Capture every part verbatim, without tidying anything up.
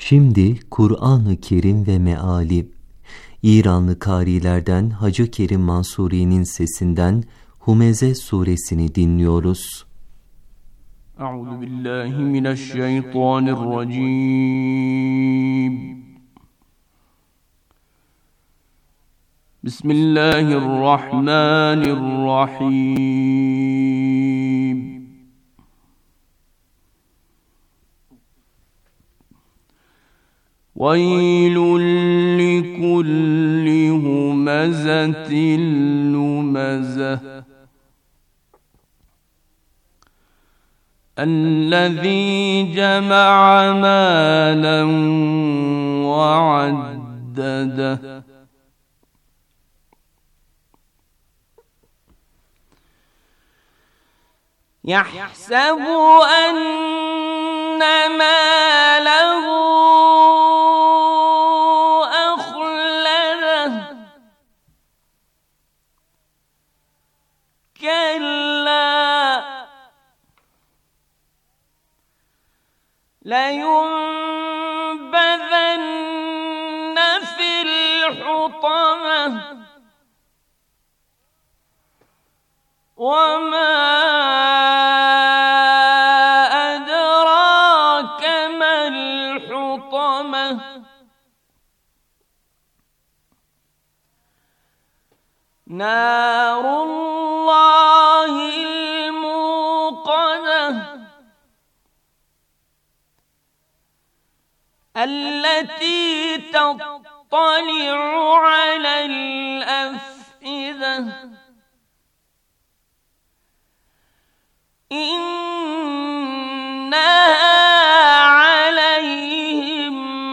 Şimdi Kur'an-ı Kerim ve meali. İranlı karilerden Hacı Kerim Mansuri'nin sesinden Humeze suresini dinliyoruz. Euzubillahimineşşeytanirracim. Bismillahirrahmanirrahim. وَيْلٌ لِكُلِّ هُمَزَةٍ لُمَزَةٍ الَّذِي جَمَعَ مَالًا وَعَدَّدَهُ يَحْسَبُ أَنَّ مَالَهُ لَيُنبَذَنَّ فِي الْحُطَمَةِ وَمَا أَدْرَاكَ مَا الْحُطَمَةُ نَارُ اللَّهِ الْمُوقَدَةُ التي تطلع على الأفئدة إنها عليهم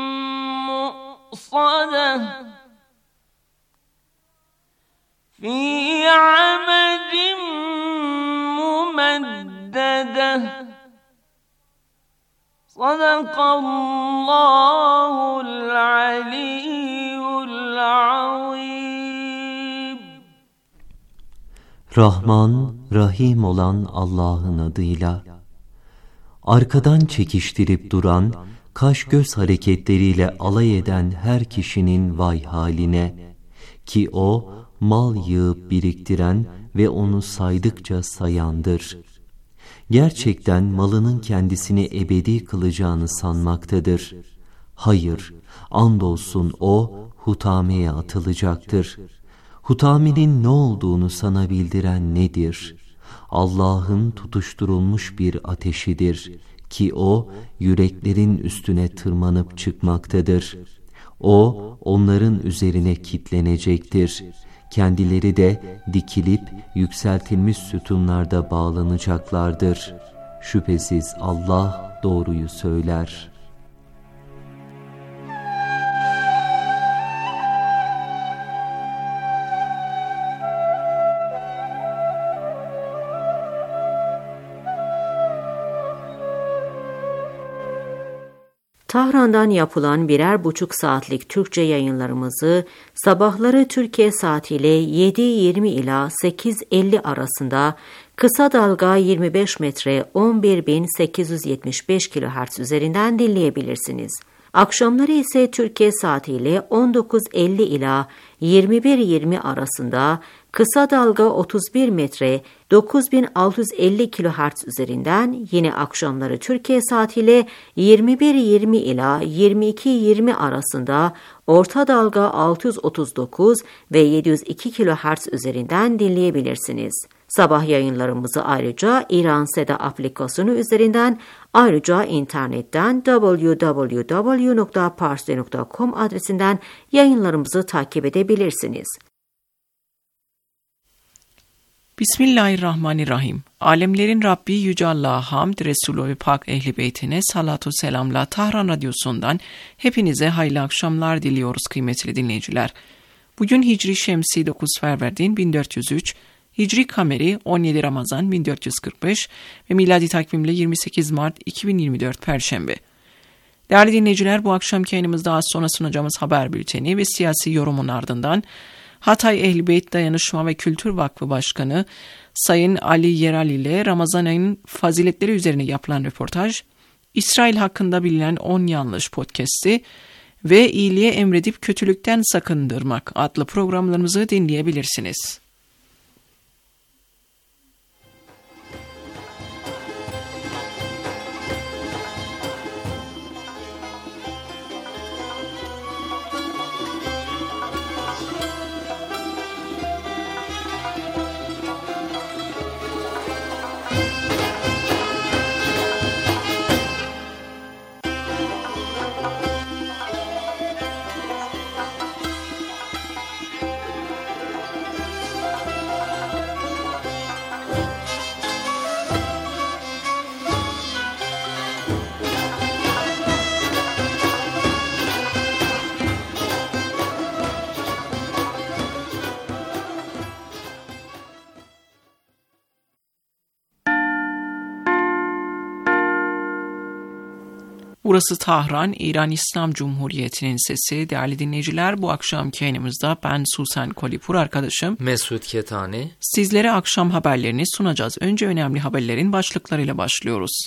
مؤصدة في عمد ممددة Sadakallahul aliyyul azim. Rahman, Rahim olan Allah'ın adıyla. Arkadan çekiştirip duran, kaş göz hareketleriyle alay eden her kişinin vay haline. Ki o, mal yığıp biriktiren ve onu saydıkça sayandır. Gerçekten malının kendisini ebedi kılacağını sanmaktadır. Hayır, andolsun o hutameye atılacaktır. Hutamenin ne olduğunu sana bildiren nedir? Allah'ın tutuşturulmuş bir ateşidir ki o yüreklerin üstüne tırmanıp çıkmaktadır. O onların üzerine kitlenecektir. Kendileri de dikilip yükseltilmiş sütunlarda bağlanacaklardır. Şüphesiz Allah doğruyu söyler. Tahran'dan yapılan birer buçuk saatlik Türkçe yayınlarımızı sabahları Türkiye saatiyle yedi yirmi ila sekiz elli arasında kısa dalga yirmi beş metre on bir bin sekiz yüz yetmiş beş kilohertz üzerinden dinleyebilirsiniz. Akşamları ise Türkiye saatiyle on dokuz elli ila yirmi bir yirmi arasında kısa dalga otuz bir metre dokuz bin altı yüz elli kilohertz üzerinden, yine akşamları Türkiye saatiyle yirmi bir yirmi ila yirmi iki yirmi arasında orta dalga altı yüz otuz dokuz ve yedi yüz iki kilohertz üzerinden dinleyebilirsiniz. Sabah yayınlarımızı ayrıca İran Seda aplikasyonu üzerinden, ayrıca internetten double-u double-u double-u nokta parsi nokta com adresinden yayınlarımızı takip edebilirsiniz. Bismillahirrahmanirrahim. Alemlerin Rabbi Yüce Allah'a hamd, Resulü ve Pak Ehl-i Beytine salatu selamla Tahran Radyosu'ndan hepinize hayırlı akşamlar diliyoruz kıymetli dinleyiciler. Bugün Hicri Şemsi dokuz Ferverdin bin dört yüz üç, Hicri Kameri on yedi Ramazan bin dört yüz kırk beş ve miladi takvimle yirmi sekiz Mart iki bin yirmi dört Perşembe. Değerli dinleyiciler, bu akşamki yayınımızda az sonra sunacağımız haber bülteni ve siyasi yorumun ardından Hatay Ehl-i Beyt Dayanışma ve Kültür Vakfı Başkanı Sayın Ali Yeral ile Ramazan ayının faziletleri üzerine yapılan röportaj, İsrail hakkında bilinen on yanlış podcast'i ve iyiliğe emredip kötülükten sakındırmak adlı programlarımızı dinleyebilirsiniz. Burası Tahran, İran İslam Cumhuriyeti'nin sesi. Değerli dinleyiciler, bu akşamki yayınımızda ben Susan Kolipur, arkadaşım Mesut Ketani. Sizlere akşam haberlerini sunacağız. Önce önemli haberlerin başlıklarıyla başlıyoruz.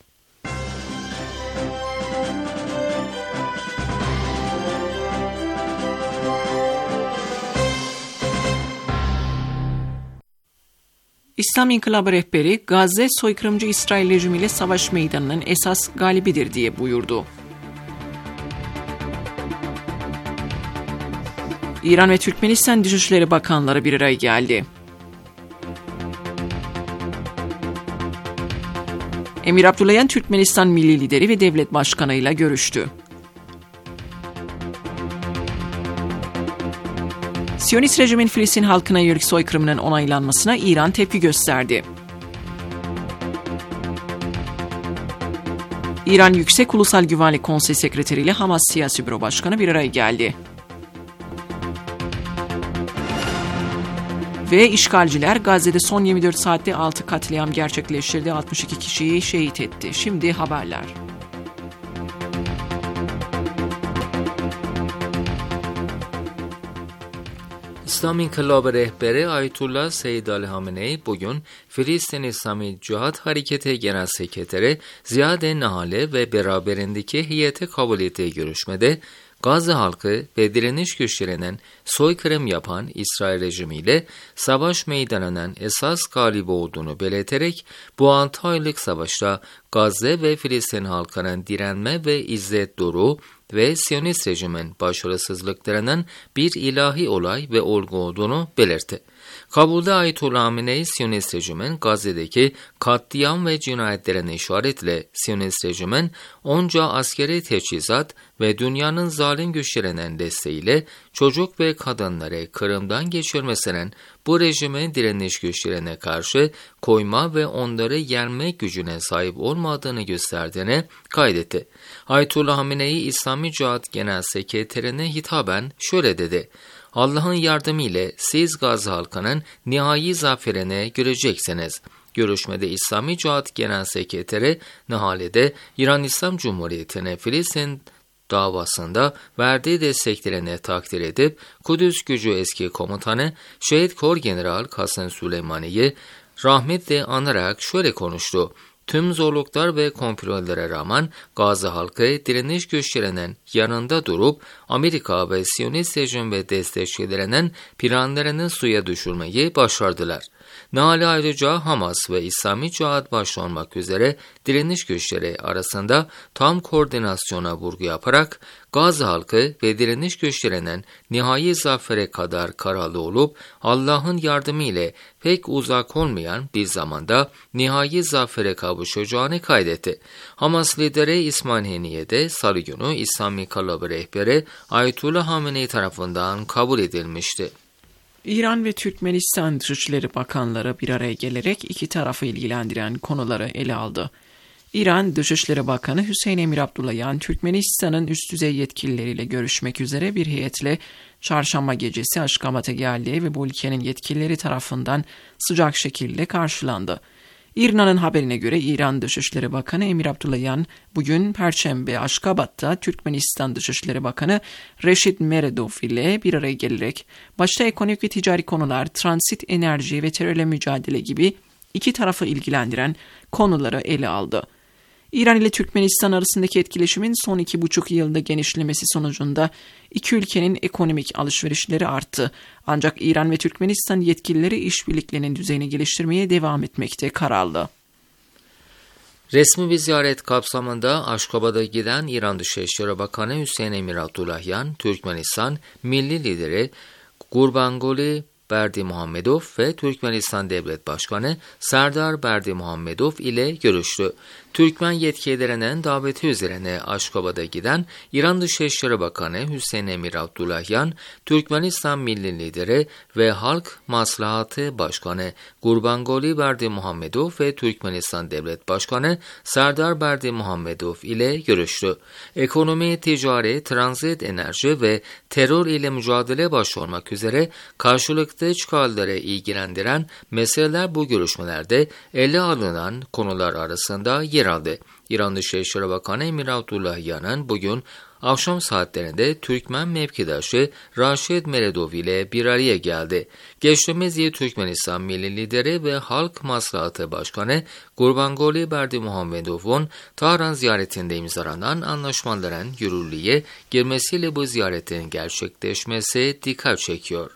İslam İnkılabı rehberi, Gazze soykırımcı İsrail rejimiyle savaş meydanının esas galibidir diye buyurdu. İran ve Türkmenistan Dışişleri Bakanları bir araya geldi. Emir Abdullahian, Türkmenistan Milli Lideri ve Devlet Başkanı ile görüştü. Siyonist rejimin Filistin halkına yönelik soykırımının onaylanmasına İran tepki gösterdi. İran Yüksek Ulusal Güvenlik Konseyi Sekreteri ile Hamas Siyasi Büro Başkanı bir araya geldi. Ve işgalciler Gazze'de son yirmi dört saatte altı katliam gerçekleştirdi, altmış iki kişiyi şehit etti. Şimdi haberler. İslam İnkılabı rehberi Ayetullah Seyyid Ali Hamenei bugün Filistin İslami Cihat Hareketi Genel Sekreteri Ziyad-ı Nahale ve beraberindeki heyeti kabul ettiği görüşmede Gazze halkı ve direniş güçlerinin soykırım yapan İsrail rejimiyle savaş meydanının esas galibi olduğunu belirterek bu altı aylık savaşta Gazze ve Filistin halkının direnme ve izzet duru ve Siyonist rejimin başarısızlıklarının bir ilahi olay ve olgu olduğunu belirtti. Kabulde Ayetullah Hamenei, Siyonist rejimin Gazze'deki katliam ve cinayetlerine işaretle Siyonist rejimin onca askeri teçhizat ve dünyanın zalim güçlerinin desteğiyle çocuk ve kadınları Kırım'dan geçirmesinin bu rejimin direniş güçlerine karşı koyma ve onları yenme gücüne sahip olmadığını gösterdiğini kaydetti. Ayetullah Hamenei, İslami Cihat Genel Sekreterine hitaben şöyle dedi: Allah'ın yardımıyla siz Gazze halkının nihai zaferini göreceksiniz. Görüşmede İslami Cihat Genel Sekreteri Nahale'de İran İslam Cumhuriyeti'ne Filistin davasında verdiği desteklerini takdir edip Kudüs Gücü eski komutanı Şehit Kor General Kasem Süleymani'yi rahmetle anarak şöyle konuştu: Tüm zorluklar ve komplolara rağmen Gazze halkı direniş güçlerinin yanında durup Amerika ve Siyonist rejim ve destekçilerinin planlarını suya düşürmeyi başardılar. Nahale ayrıca Hamas ve İslami Cihat başta olmak üzere direniş güçleri arasında tam koordinasyona vurgu yaparak Gazze halkı ve direniş güçlerinin nihai zafere kadar kararlı olup Allah'ın yardımıyla pek uzak olmayan bir zamanda nihai zafere kavuşacağını kaydetti. Hamas lideri İsmail Haniye de Salı günü İslami İnkılabı rehberi Ayetullah Hamenei tarafından kabul edilmişti. İran ve Türkmenistan Dışişleri Bakanları bir araya gelerek iki tarafı ilgilendiren konuları ele aldı. İran Dışişleri Bakanı Hüseyin Emir Abdullahian, Türkmenistan'ın üst düzey yetkilileriyle görüşmek üzere bir heyetle çarşamba gecesi Aşkabat'a geldi ve bu ülkenin yetkilileri tarafından sıcak şekilde karşılandı. İRNA'nın haberine göre İran Dışişleri Bakanı Emir Abdullahian bugün Perşembe Aşkabat'ta Türkmenistan Dışişleri Bakanı Reşit Meredov ile bir araya gelerek başta ekonomik ve ticari konular, transit, enerji ve terörle mücadele gibi iki tarafı ilgilendiren konuları ele aldı. İran ile Türkmenistan arasındaki etkileşimin son iki buçuk yılda genişlemesi sonucunda iki ülkenin ekonomik alışverişleri arttı. Ancak İran ve Türkmenistan yetkilileri işbirliklerinin düzeyini geliştirmeye devam etmekte kararlı. Resmi bir ziyaret kapsamında Aşkabat'a giden İran Dışişleri Bakanı Hüseyin Emir Abdullahyan, Türkmenistan Milli Lideri Gurbanguly Berdimuhamedov ve Türkmenistan Devlet Başkanı Serdar Berdimuhamedov ile görüştü. Türkmen yetkililerinin daveti üzerine Aşkabat'a giden İran Dışişleri Bakanı Hüseyin Emir Abdullahyan, Türkmenistan Milli Lideri ve Halk Maslahatı Başkanı Gurbanguly Berdimuhamedov ve Türkmenistan Devlet Başkanı Serdar Berdimuhamedov ile görüştü. Ekonomi, ticari, transit, enerji ve terör ile mücadele başta olmak üzere karşılıklı çıkarları ilgilendiren meseleler bu görüşmelerde ele alınan konular arasında yer aldı. İran Dışişleri Bakanı Emir Abdullahyan'ın bugün akşam saatlerinde Türkmen mevkidaşı Raşid Meredov ile bir araya geldi. Geçtiğimiz yıl Türkmenistan Milli Lideri ve Halk Maslahatı Başkanı Gurbanguly Berdimuhamedov'un Tahran ziyaretinde imzalanan anlaşmaların yürürlüğe girmesiyle bu ziyaretin gerçekleşmesi dikkat çekiyor.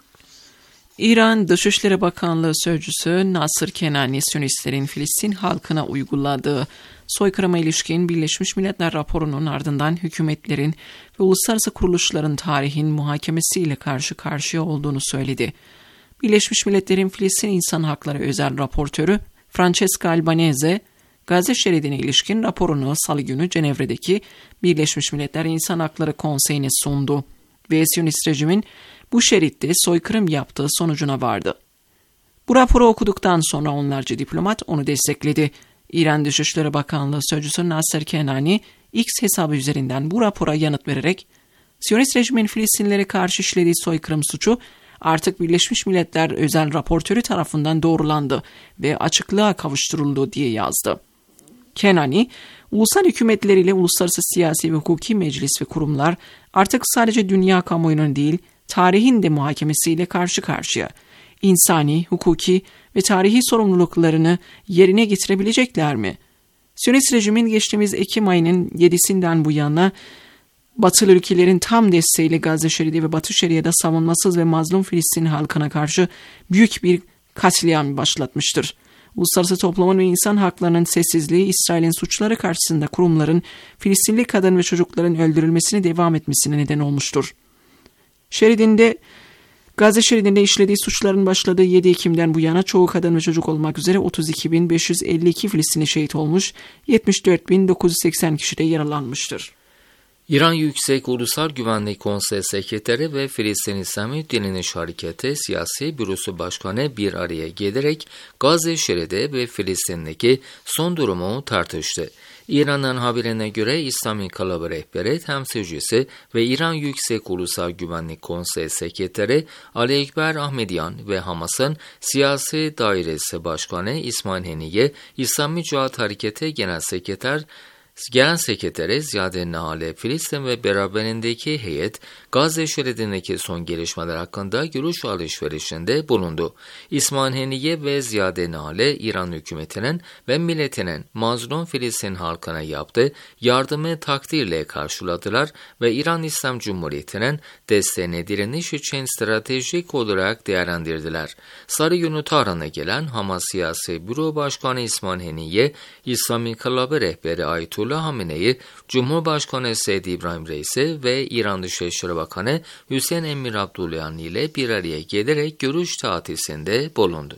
İran Dışişleri Bakanlığı Sözcüsü Nasır Kenani, Siyonistlerin Filistin halkına uyguladığı soykırıma ilişkin Birleşmiş Milletler raporunun ardından hükümetlerin ve uluslararası kuruluşların tarihin muhakemesiyle karşı karşıya olduğunu söyledi. Birleşmiş Milletler'in Filistin İnsan Hakları Özel Raportörü Francesca Albanese, Gazze şeridine ilişkin raporunu Salı günü Cenevre'deki Birleşmiş Milletler İnsan Hakları Konseyi'ne sundu ve Siyonist rejimin bu şeritte soykırım yaptığı sonucuna vardı. Bu raporu okuduktan sonra onlarca diplomat onu destekledi. İran Dışişleri Bakanlığı Sözcüsü Nasır Kenani, X hesabı üzerinden bu rapora yanıt vererek, Siyonist rejimin Filistinlilere karşı işlediği soykırım suçu artık Birleşmiş Milletler Özel Raportörü tarafından doğrulandı ve açıklığa kavuşturuldu diye yazdı. Kenani, ulusal hükümetler ile uluslararası siyasi ve hukuki meclis ve kurumlar artık sadece dünya kamuoyunun değil, tarihin de muhakemesiyle karşı karşıya. İnsani, hukuki ve tarihi sorumluluklarını yerine getirebilecekler mi? Siyonist rejimin geçtiğimiz Ekim ayının yedisinden bu yana Batılı ülkelerin tam desteğiyle Gazze şeridi ve Batı Şeria'da savunmasız ve mazlum Filistin halkına karşı büyük bir katliam başlatmıştır. Uluslararası toplumun ve insan haklarının sessizliği, İsrail'in suçları karşısında kurumların Filistinli kadın ve çocukların öldürülmesine devam etmesine neden olmuştur. Şeridinde, Gazze şeridinde işlediği suçların başladığı yedi Ekim'den bu yana çoğu kadın ve çocuk olmak üzere otuz iki bin beş yüz elli iki Filistinli şehit olmuş, yetmiş dört bin dokuz yüz seksen kişi de yaralanmıştır. İran Yüksek Ulusal Güvenlik Konseyi Sekreteri ve Filistin İslami Direniş Hareketi Siyasi Bürosu Başkanı bir araya gelerek Gazze şeridi ve Filistin'deki son durumu tartıştı. İran'ın haberine göre İslam İnkılabı Rehberi Temsilcisi ve İran Yüksek Ulusal Güvenlik Konseyi Sekreteri Ali Ekber Ahmedyan ve Hamas'ın Siyasi Dairesi Başkanı İsmail Haniye, İslami Cihat Hareketi Genel Sekreter Genel Sekreteri Ziyade Nahale, Filistin ve beraberindeki heyet, Gazze şeridindeki son gelişmeler hakkında görüş alışverişinde bulundu. İsmail Haniye ve Ziyade Nahale, İran hükümetinin ve milletinin mazlum Filistin halkına yaptığı yardımı takdirle karşıladılar ve İran İslam Cumhuriyeti'nin desteğini direniş için stratejik olarak değerlendirdiler. Salı günü Tahran'a gelen Hamas Siyasi Büro Başkanı İsmail Haniye, İslam İnkılabı Rehberi Ayetullah Hamene'yi, Cumhurbaşkanı Seyyid İbrahim Reis'i ve İran Dışişleri Bakanı Hüseyin Emir Abdullahyan ile bir araya gelerek görüş tatisinde bulundu.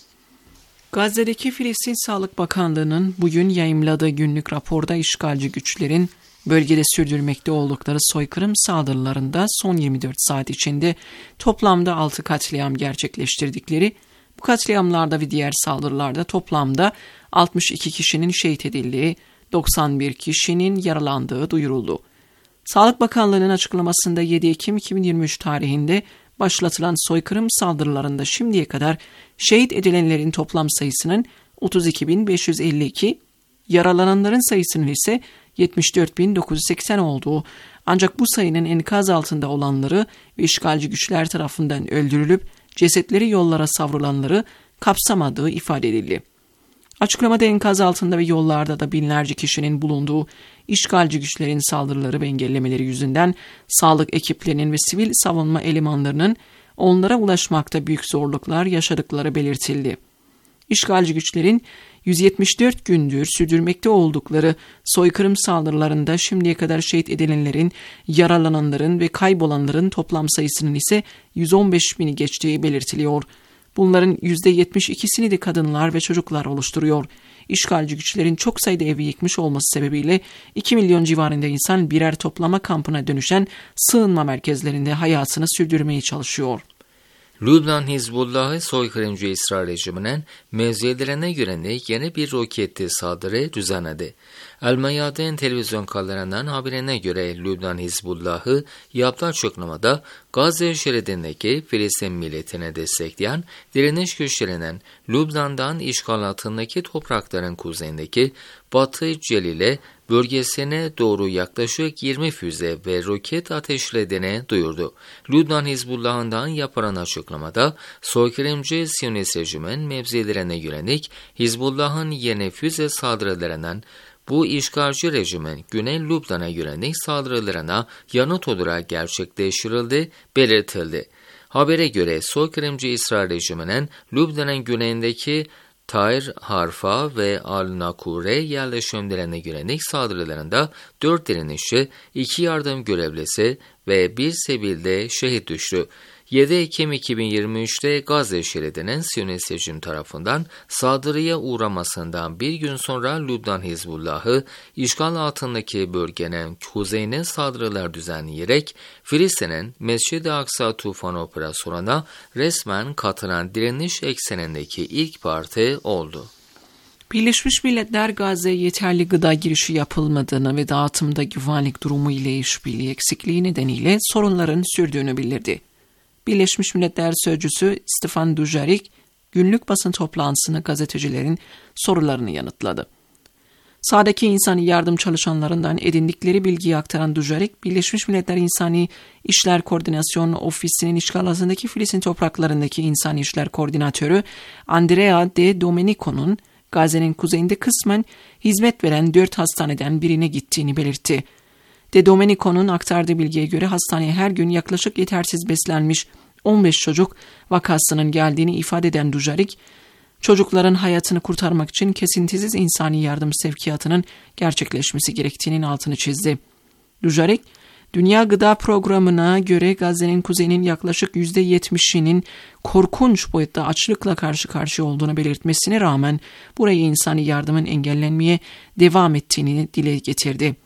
Gazze'deki Filistin Sağlık Bakanlığı'nın bugün yayımladığı günlük raporda işgalci güçlerin bölgede sürdürmekte oldukları soykırım saldırılarında son yirmi dört saat içinde toplamda altı katliam gerçekleştirdikleri, bu katliamlarda ve diğer saldırılarda toplamda altmış iki kişinin şehit edildiği, doksan bir kişinin yaralandığı duyuruldu. Sağlık Bakanlığı'nın açıklamasında yedi Ekim iki bin yirmi üç tarihinde başlatılan soykırım saldırılarında şimdiye kadar şehit edilenlerin toplam sayısının otuz iki bin beş yüz elli iki, yaralananların sayısının ise yetmiş dört bin dokuz yüz seksen olduğu, ancak bu sayının enkaz altında olanları ve işgalci güçler tarafından öldürülüp cesetleri yollara savrulanları kapsamadığı ifade edildi. Açıklamada enkaz altında ve yollarda da binlerce kişinin bulunduğu işgalci güçlerin saldırıları ve engellemeleri yüzünden sağlık ekiplerinin ve sivil savunma elemanlarının onlara ulaşmakta büyük zorluklar yaşadıkları belirtildi. İşgalci güçlerin yüz yetmiş dört gündür sürdürmekte oldukları soykırım saldırılarında şimdiye kadar şehit edilenlerin, yaralananların ve kaybolanların toplam sayısının ise yüz on beş bini geçtiği belirtiliyor. Bunların yüzde yetmiş ikisini de kadınlar ve çocuklar oluşturuyor. İşgalci güçlerin çok sayıda evi yıkmış olması sebebiyle iki milyon civarında insan birer toplama kampına dönüşen sığınma merkezlerinde hayatını sürdürmeye çalışıyor. Lübnan Hizbullah'ı soykırımcı İsrail rejiminin mevzilerine yönelik yeni bir roketli saldırı düzenledi. El Mayadin televizyon kanallarından haberine göre Lübnan Hizbullah'ı yaptığı açıklamada Gazze şeridindeki Filistin milletine destekleyen direniş güçlerinin Lübnan'dan işgal altındaki toprakların kuzeyindeki Batı Celile bölgesine doğru yaklaşık yirmi füze ve roket ateşlediğini duyurdu. Lübnan Hizbullah'ından yapılan açıklamada soykırımcı Siyonist rejimin mevzilerine yönelik Hizbullah'ın yeni füze saldırılarından bu işgalci rejimin Güney Lübnan'a yönelik saldırılarına yanıt olarak gerçekleştirildi, belirtildi. Habere göre soykırımcı İsrail rejiminin Lübnan'ın güneyindeki Tair, Harfa ve Al-Nakure yerleşimlerine yönelik saldırılarında dört direnişçi, iki yardım görevlisi ve bir sivilde şehit düştü. yedi Ekim iki bin yirmi üçte Gazze şeridinin Siyonist rejim tarafından saldırıya uğramasından bir gün sonra Lübnan Hizbullah'ı işgal altındaki bölgenin kuzeyine saldırılar düzenleyerek Filistin'in Mescid-i Aksa Tufan operasyonuna resmen katılan direniş eksenindeki ilk parti oldu. Birleşmiş Milletler Gazze'ye yeterli gıda girişi yapılmadığını ve dağıtımda güvenlik durumu ile işbirliği eksikliği nedeniyle sorunların sürdüğünü bildirdi. Birleşmiş Milletler Sözcüsü Stefan Dujarric, günlük basın toplantısında gazetecilerin sorularını yanıtladı. Sahadaki insani yardım çalışanlarından edindikleri bilgiyi aktaran Dujarric, Birleşmiş Milletler İnsani İşler Koordinasyon Ofisi'nin işgal altındaki Filistin topraklarındaki İnsani İşler Koordinatörü Andrea De Domenico'nun Gazze'nin kuzeyinde kısmen hizmet veren dört hastaneden birine gittiğini belirtti. De Domenico'nun aktardığı bilgiye göre hastaneye her gün yaklaşık yetersiz beslenmiş on beş çocuk vakasının geldiğini ifade eden Dujarric, çocukların hayatını kurtarmak için kesintisiz insani yardım sevkiyatının gerçekleşmesi gerektiğinin altını çizdi. Dujarric, Dünya Gıda Programı'na göre Gazze'nin kuzeyinin yaklaşık yüzde yetmişinin korkunç boyutta açlıkla karşı karşıya olduğunu belirtmesine rağmen buraya insani yardımın engellenmeye devam ettiğini dile getirdi.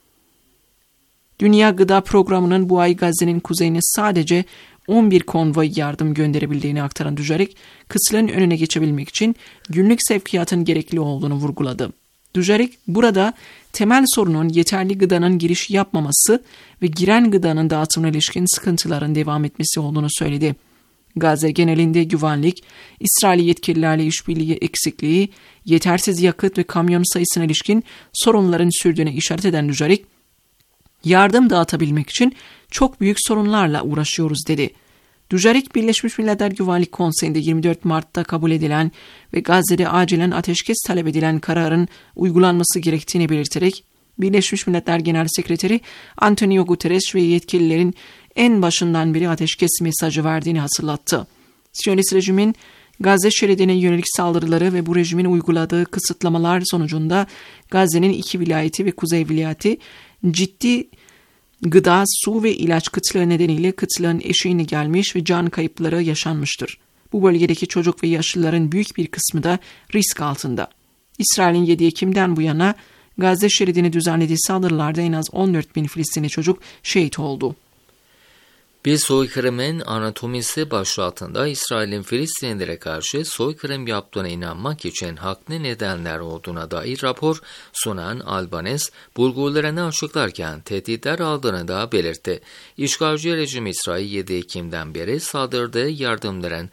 Dünya Gıda Programı'nın bu ay Gazze'nin kuzeyine sadece on bir konvoy yardım gönderebildiğini aktaran Dujarric, kıtlığın önüne geçebilmek için günlük sevkiyatın gerekli olduğunu vurguladı. Dujarric, burada temel sorunun yeterli gıdanın giriş yapmaması ve giren gıdanın dağıtımına ilişkin sıkıntıların devam etmesi olduğunu söyledi. Gazze genelinde güvenlik, İsrail yetkililerle işbirliği eksikliği, yetersiz yakıt ve kamyon sayısına ilişkin sorunların sürdüğüne işaret eden Dujarric, yardım dağıtabilmek için çok büyük sorunlarla uğraşıyoruz dedi. Dujarric, Birleşmiş Milletler Güvenlik Konseyi'nde yirmi dört Mart'ta kabul edilen ve Gazze'de acilen ateşkes talep edilen kararın uygulanması gerektiğini belirterek, Birleşmiş Milletler Genel Sekreteri Antonio Guterres ve yetkililerin en başından beri ateşkes mesajı verdiğini hatırlattı. Siyonist rejimin Gazze şeridine yönelik saldırıları ve bu rejimin uyguladığı kısıtlamalar sonucunda Gazze'nin iki vilayeti ve kuzey vilayeti ciddi gıda, su ve ilaç kıtlığı nedeniyle kıtlığın eşiğine gelmiş ve can kayıpları yaşanmıştır. Bu bölgedeki çocuk ve yaşlıların büyük bir kısmı da risk altında. İsrail'in yedi Ekim'den bu yana Gazze şeridini düzenlediği saldırılarda en az on dört bin Filistinli çocuk şehit oldu. Bir soykırımın anatomisi başlığı altında İsrail'in Filistinlilere karşı soykırım yaptığına inanmak için haklı nedenler olduğuna dair rapor sunan Albanese, bulgularını açıklarken tehditler aldığını da belirtti. İşgalci rejim İsrail yedi Ekim'den beri saldırdığı yardımların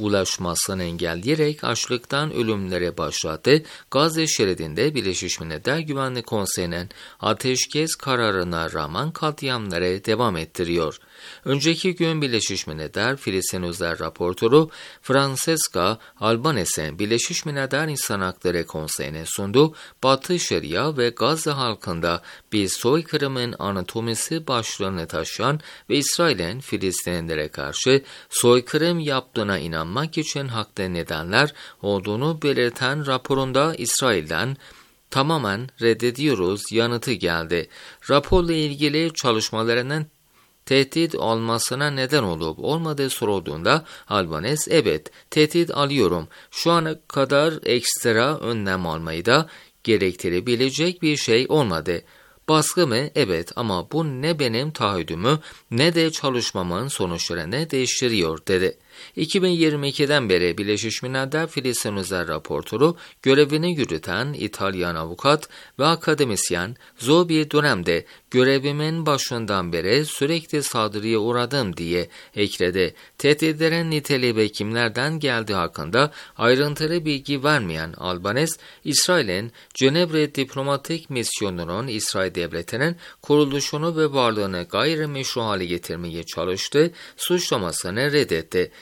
ulaşmasını engelleyerek açlıktan ölümlere başlattı. Gazze şeridinde Birleşmiş Milletler Güvenlik Konseyi'nin ateşkes kararına rağmen katliamları devam ettiriyor. Önceki gün Birleşmiş Milletler Filistin Özel Raportörü Francesca Albanese, Birleşmiş Milletler İnsan Hakları Konseyi'ne sundu. Batı Şeria ve Gazze halkında bir soykırımın anatomisi başlığını taşıyan ve İsrail'in Filistinlilere karşı soykırım yaptığına inanmak için haklı nedenler olduğunu belirten raporunda İsrail'den tamamen reddediyoruz yanıtı geldi. Raporla ilgili çalışmalarının tehdit olmasına neden olup olmadığı sorulduğunda Albanese, evet tehdit alıyorum, şu ana kadar ekstra önlem almayı da gerektirebilecek bir şey olmadı. Baskı mı? Evet, ama bu ne benim taahhüdümü ne de çalışmamın sonuçlarını değiştiriyor dedi. iki bin yirmi ikiden beri Birleşmiş Milletler Filistin Özel Raportörü görevini yürüten İtalyan avukat ve akademisyen, zor bir dönemde görevimin başından beri sürekli saldırıya uğradım diye ekledi. Tehditlerin niteliği ve kimlerden geldiği hakkında ayrıntılı bilgi vermeyen Albanese, İsrail'in Cenevre diplomatik misyonunun İsrail devletinin kuruluşunu ve varlığını gayrimeşru hale getirmeye çalıştığı suçlamasını reddetti.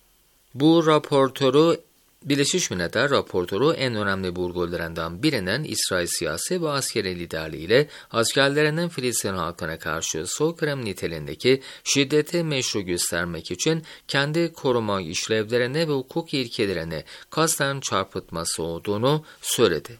Bu raportörü, Birleşmiş Milletler raportörü en önemli vurgularından birinin İsrail siyasi ve askeri liderliğiyle askerlerinin Filistin halkına karşı soykırım niteliğindeki şiddeti meşru göstermek için kendi koruma işlevlerini ve hukuk ilkelerini kasten çarpıtması olduğunu söyledi.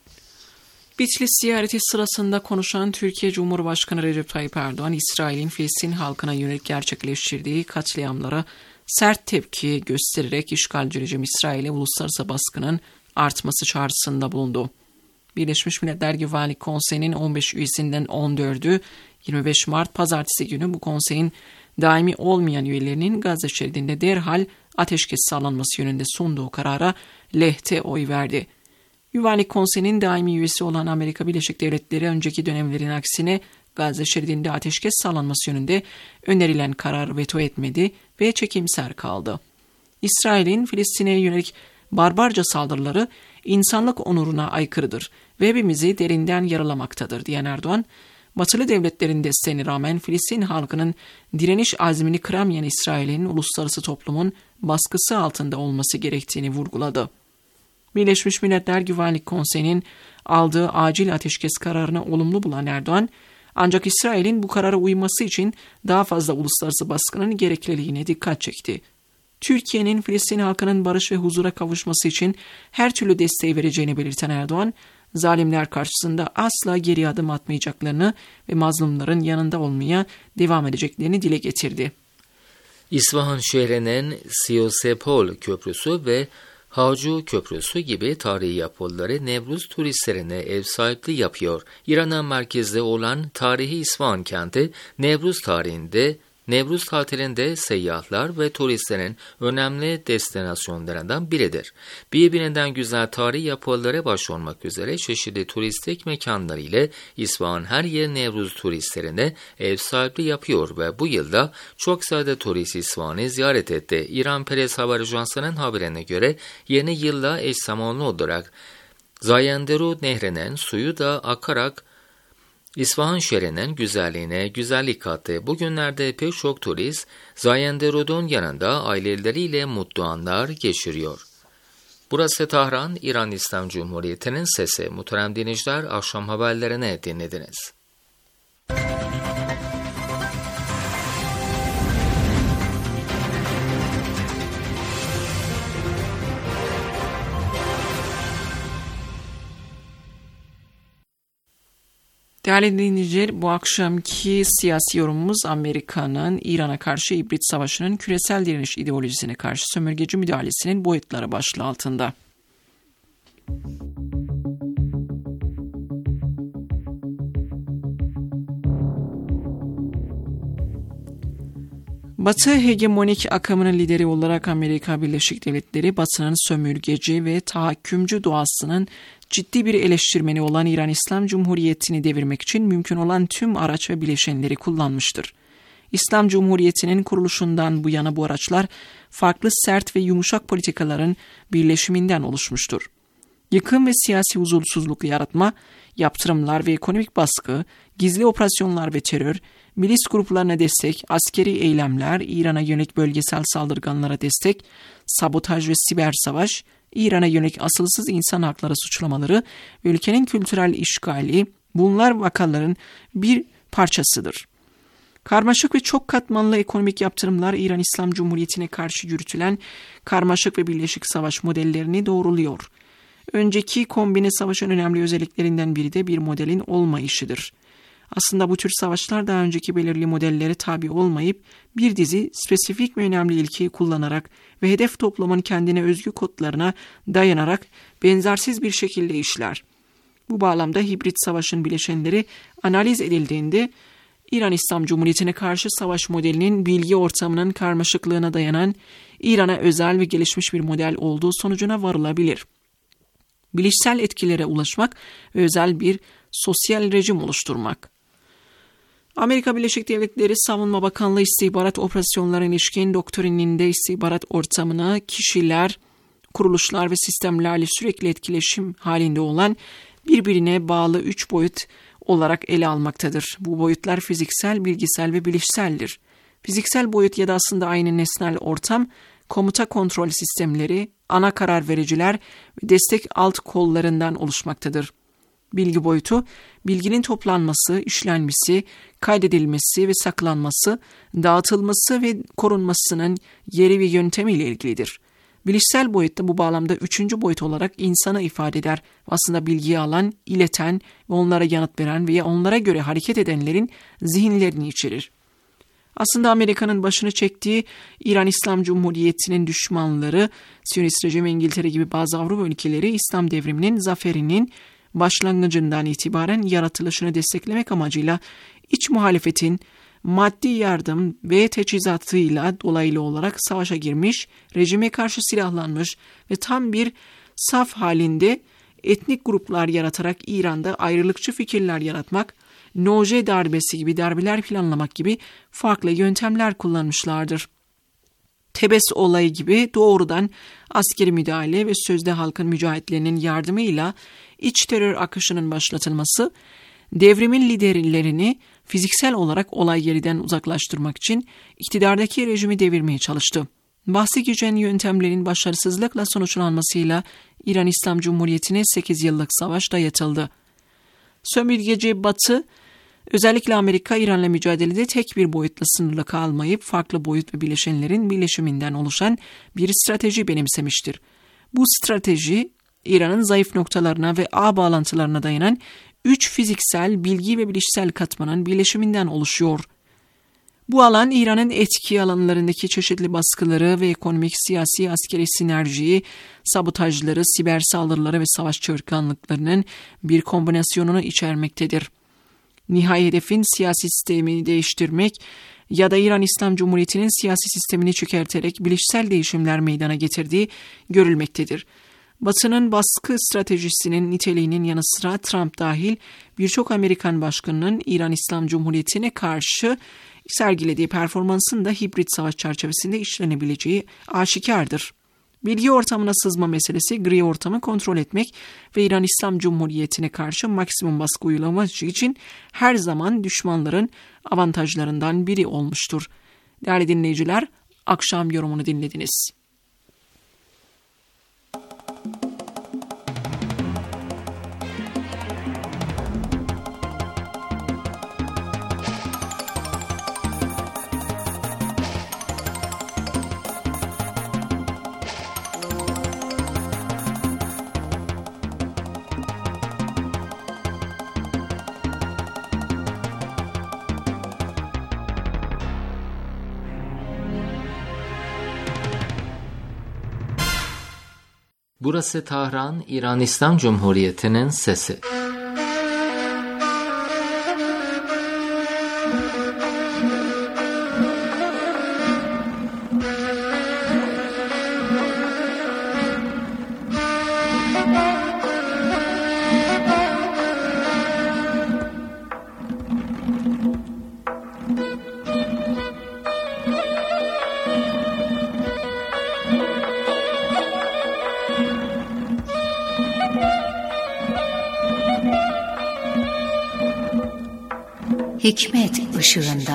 Bitlis ziyareti sırasında konuşan Türkiye Cumhurbaşkanı Recep Tayyip Erdoğan, İsrail'in Filistin halkına yönelik gerçekleştirdiği katliamlara sert tepki göstererek işgalci rejim İsrail'e uluslararası baskının artması çağrısında bulundu. Birleşmiş Milletler Güvenlik Konseyi'nin on beş üyesinden on dördü yirmi beş Mart Pazartesi günü bu konseyin daimi olmayan üyelerinin Gazze şeridinde derhal ateşkes sağlanması yönünde sunduğu karara lehte oy verdi. Güvenlik Konseyi'nin daimi üyesi olan Amerika Birleşik Devletleri önceki dönemlerin aksine Gazze şeridinde ateşkes sağlanması yönünde önerilen kararı veto etmedi ve çekimser kaldı. İsrail'in Filistin'e yönelik barbarca saldırıları insanlık onuruna aykırıdır ve hepimizi derinden yaralamaktadır diyen Erdoğan, Batılı devletlerin desteğine rağmen Filistin halkının direniş azmini kıramayan İsrail'in uluslararası toplumun baskısı altında olması gerektiğini vurguladı. Birleşmiş Milletler Güvenlik Konseyi'nin aldığı acil ateşkes kararını olumlu bulan Erdoğan, ancak İsrail'in bu karara uyması için daha fazla uluslararası baskının gerekliliğine dikkat çekti. Türkiye'nin Filistin halkının barış ve huzura kavuşması için her türlü desteği vereceğini belirten Erdoğan, zalimler karşısında asla geri adım atmayacaklarını ve mazlumların yanında olmaya devam edeceklerini dile getirdi. İsfahan şehrinin Siyosepol Köprüsü ve Hacı Köprüsü gibi tarihi yapıları Nevruz turistlerine ev sahipliği yapıyor. İran'ın merkezde olan tarihi İsfahan kenti, Nevruz tarihinde, Nevruz tatilinde seyyahlar ve turistlerin önemli destinasyonlarından biridir. Birbirinden güzel tarihi yapılara başta olmak üzere çeşitli turistik mekanlar ile İsfahan her yıl Nevruz turistlerine ev sahipliği yapıyor ve bu yılda çok sayıda turist İsfahan'ı ziyaret etti. İran Press Haber Ajansı'nın haberine göre yeni yılla eş zamanlı olarak Zayanderu Nehri'nin suyu da akarak İsfahan şehrinin güzelliğine güzellik kattı. Bugünlerde pek çok turist Zayanderud'un yanında aileleriyle mutlu anlar geçiriyor. Burası Tahran, İran İslam Cumhuriyeti'nin sesi. Muhterem dinleyiciler, akşam haberlerini dinlediniz. Değerli dinleyiciler, bu akşamki siyasi yorumumuz Amerika'nın İran'a karşı hibrit savaşının küresel direniş ideolojisine karşı sömürgeci müdahalesinin boyutları başlığı altında. Batı hegemonik akımının lideri olarak Amerika Birleşik Devletleri, Batı'nın sömürgeci ve tahakkümcü doğasının ciddi bir eleştirmeni olan İran İslam Cumhuriyeti'ni devirmek için mümkün olan tüm araç ve bileşenleri kullanmıştır. İslam Cumhuriyeti'nin kuruluşundan bu yana bu araçlar farklı sert ve yumuşak politikaların birleşiminden oluşmuştur. Yıkım ve siyasi huzursuzluk yaratma, yaptırımlar ve ekonomik baskı, gizli operasyonlar ve terör, milis gruplarına destek, askeri eylemler, İran'a yönelik bölgesel saldırganlara destek, sabotaj ve siber savaş, İran'a yönelik asılsız insan hakları suçlamaları ve ülkenin kültürel işgali, bunlar vakaların bir parçasıdır. Karmaşık ve çok katmanlı ekonomik yaptırımlar İran İslam Cumhuriyeti'ne karşı yürütülen karmaşık ve birleşik savaş modellerini doğruluyor. Önceki kombine savaşın önemli özelliklerinden biri de bir modelin olmayışıdır. Aslında bu tür savaşlar daha önceki belirli modellere tabi olmayıp bir dizi spesifik ve önemli ilkeyi kullanarak ve hedef toplumun kendine özgü kodlarına dayanarak benzersiz bir şekilde işler. Bu bağlamda hibrit savaşın bileşenleri analiz edildiğinde İran İslam Cumhuriyeti'ne karşı savaş modelinin bilgi ortamının karmaşıklığına dayanan İran'a özel ve gelişmiş bir model olduğu sonucuna varılabilir. Bilişsel etkilere ulaşmak ve özel bir sosyal rejim oluşturmak. Amerika Birleşik Devletleri Savunma Bakanlığı istihbarat operasyonlarına ilişkin doktrininde istihbarat ortamına kişiler, kuruluşlar ve sistemlerle sürekli etkileşim halinde olan birbirine bağlı üç boyut olarak ele almaktadır. Bu boyutlar fiziksel, bilgisel ve bilişseldir. Fiziksel boyut ya da aslında aynı nesnel ortam, komuta kontrol sistemleri, ana karar vericiler ve destek alt kollarından oluşmaktadır. Bilgi boyutu, bilginin toplanması, işlenmesi, kaydedilmesi ve saklanması, dağıtılması ve korunmasının yeri ve yöntemiyle ilgilidir. Bilişsel boyut da bu bağlamda üçüncü boyut olarak insanı ifade eder. Aslında bilgiyi alan, ileten ve onlara yanıt veren veya onlara göre hareket edenlerin zihinlerini içerir. Aslında Amerika'nın başını çektiği İran İslam Cumhuriyeti'nin düşmanları, Siyonist rejimi İngiltere gibi bazı Avrupa ülkeleri İslam devriminin zaferinin başlangıcından itibaren yaratılışını desteklemek amacıyla iç muhalefetin maddi yardım ve teçhizatıyla dolaylı olarak savaşa girmiş, rejime karşı silahlanmış ve tam bir saf halinde etnik gruplar yaratarak İran'da ayrılıkçı fikirler yaratmak, Noje darbesi gibi darbeler planlamak gibi farklı yöntemler kullanmışlardır. Tebes olayı gibi doğrudan askeri müdahale ve sözde halkın mücahitlerinin yardımıyla iç terör akışının başlatılması, devrimin liderlerini fiziksel olarak olay yerinden uzaklaştırmak için iktidardaki rejimi devirmeye çalıştı. Bahsi geçen yöntemlerin başarısızlıkla sonuçlanmasıyla İran İslam Cumhuriyeti'ne sekiz yıllık savaş dayatıldı. Sömürgeci Batı, özellikle Amerika, İran'la mücadelede tek bir boyutla sınırlı kalmayıp farklı boyut ve bileşenlerin birleşiminden oluşan bir strateji benimsemiştir. Bu strateji, İran'ın zayıf noktalarına ve ağ bağlantılarına dayanan üç fiziksel, bilgi ve bilişsel katmanın birleşiminden oluşuyor. Bu alan, İran'ın etki alanlarındaki çeşitli baskıları ve ekonomik, siyasi, askeri sinerjiyi, sabotajları, siber saldırıları ve savaş çığırtkanlıklarının bir kombinasyonunu içermektedir. Nihai hedefin siyasi sistemini değiştirmek ya da İran İslam Cumhuriyeti'nin siyasi sistemini çökerterek bilişsel değişimler meydana getirdiği görülmektedir. Batı'nın baskı stratejisinin niteliğinin yanı sıra Trump dahil birçok Amerikan başkanının İran İslam Cumhuriyeti'ne karşı sergilediği performansın da hibrit savaş çerçevesinde işlenebileceği aşikardır. Bilgi ortamına sızma meselesi, gri ortamı kontrol etmek ve İran İslam Cumhuriyeti'ne karşı maksimum baskı uygulaması için her zaman düşmanların avantajlarından biri olmuştur. Değerli dinleyiciler, akşam yorumunu dinlediniz. Burası Tahran, İran İslam Cumhuriyeti'nin sesi. hikmet ışığında.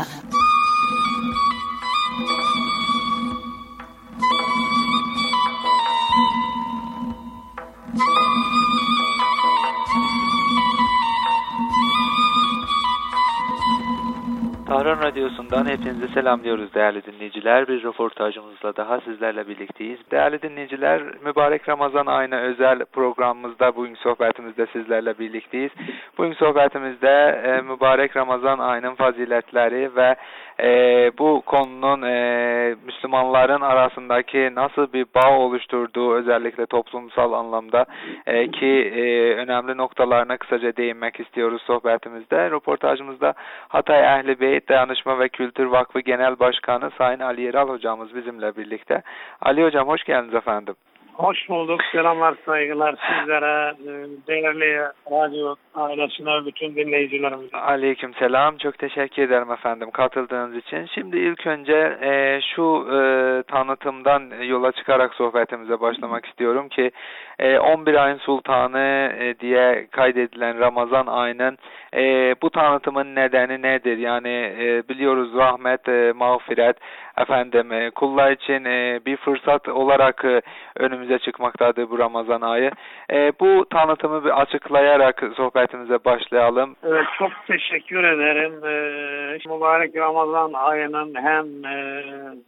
Tahran Radyosu'ndan hepinizi selamlıyoruz değerli dinleyiciler. Bir röportajımızla daha sizlerle birlikteyiz. Değerli dinleyiciler, mübarek Ramazan ayına özel programımızda bugünkü sohbetimizde sizlerle birlikteyiz. Bugünkü sohbetimizde e, mübarek Ramazan ayının faziletleri ve e, bu konunun e, Müslümanların arasındaki nasıl bir bağ oluşturduğu, özellikle toplumsal anlamda e, ki e, önemli noktalarına kısaca değinmek istiyoruz sohbetimizde. Röportajımızda Hatay Ehli Beyt Dayanışma ve Kültür Vakfı Genel Başkanı Sayın Ali Yeral hocamız bizimle birlikte. Ali hocam hoş geldiniz efendim. Hoş bulduk. Selamlar, saygılar sizlere, değerli radyo ailesine, bütün dinleyicilerimize. Aleyküm selam. Çok teşekkür ederim efendim katıldığınız için. Şimdi ilk önce e, şu e, tanıtımdan yola çıkarak sohbetimize başlamak istiyorum ki e, on bir ayın sultanı e, diye kaydedilen Ramazan ayının e, bu tanıtımın nedeni nedir? Yani e, biliyoruz rahmet, e, mağfiret efendim e, kullar için e, bir fırsat olarak e, önümüze çıkmaktadır bu Ramazan ayı. E, bu tanıtımı bir açıklayarak sohbetimize başlayalım. Evet, çok teşekkür ederim. Ee, mübarek Ramazan ayının hem e,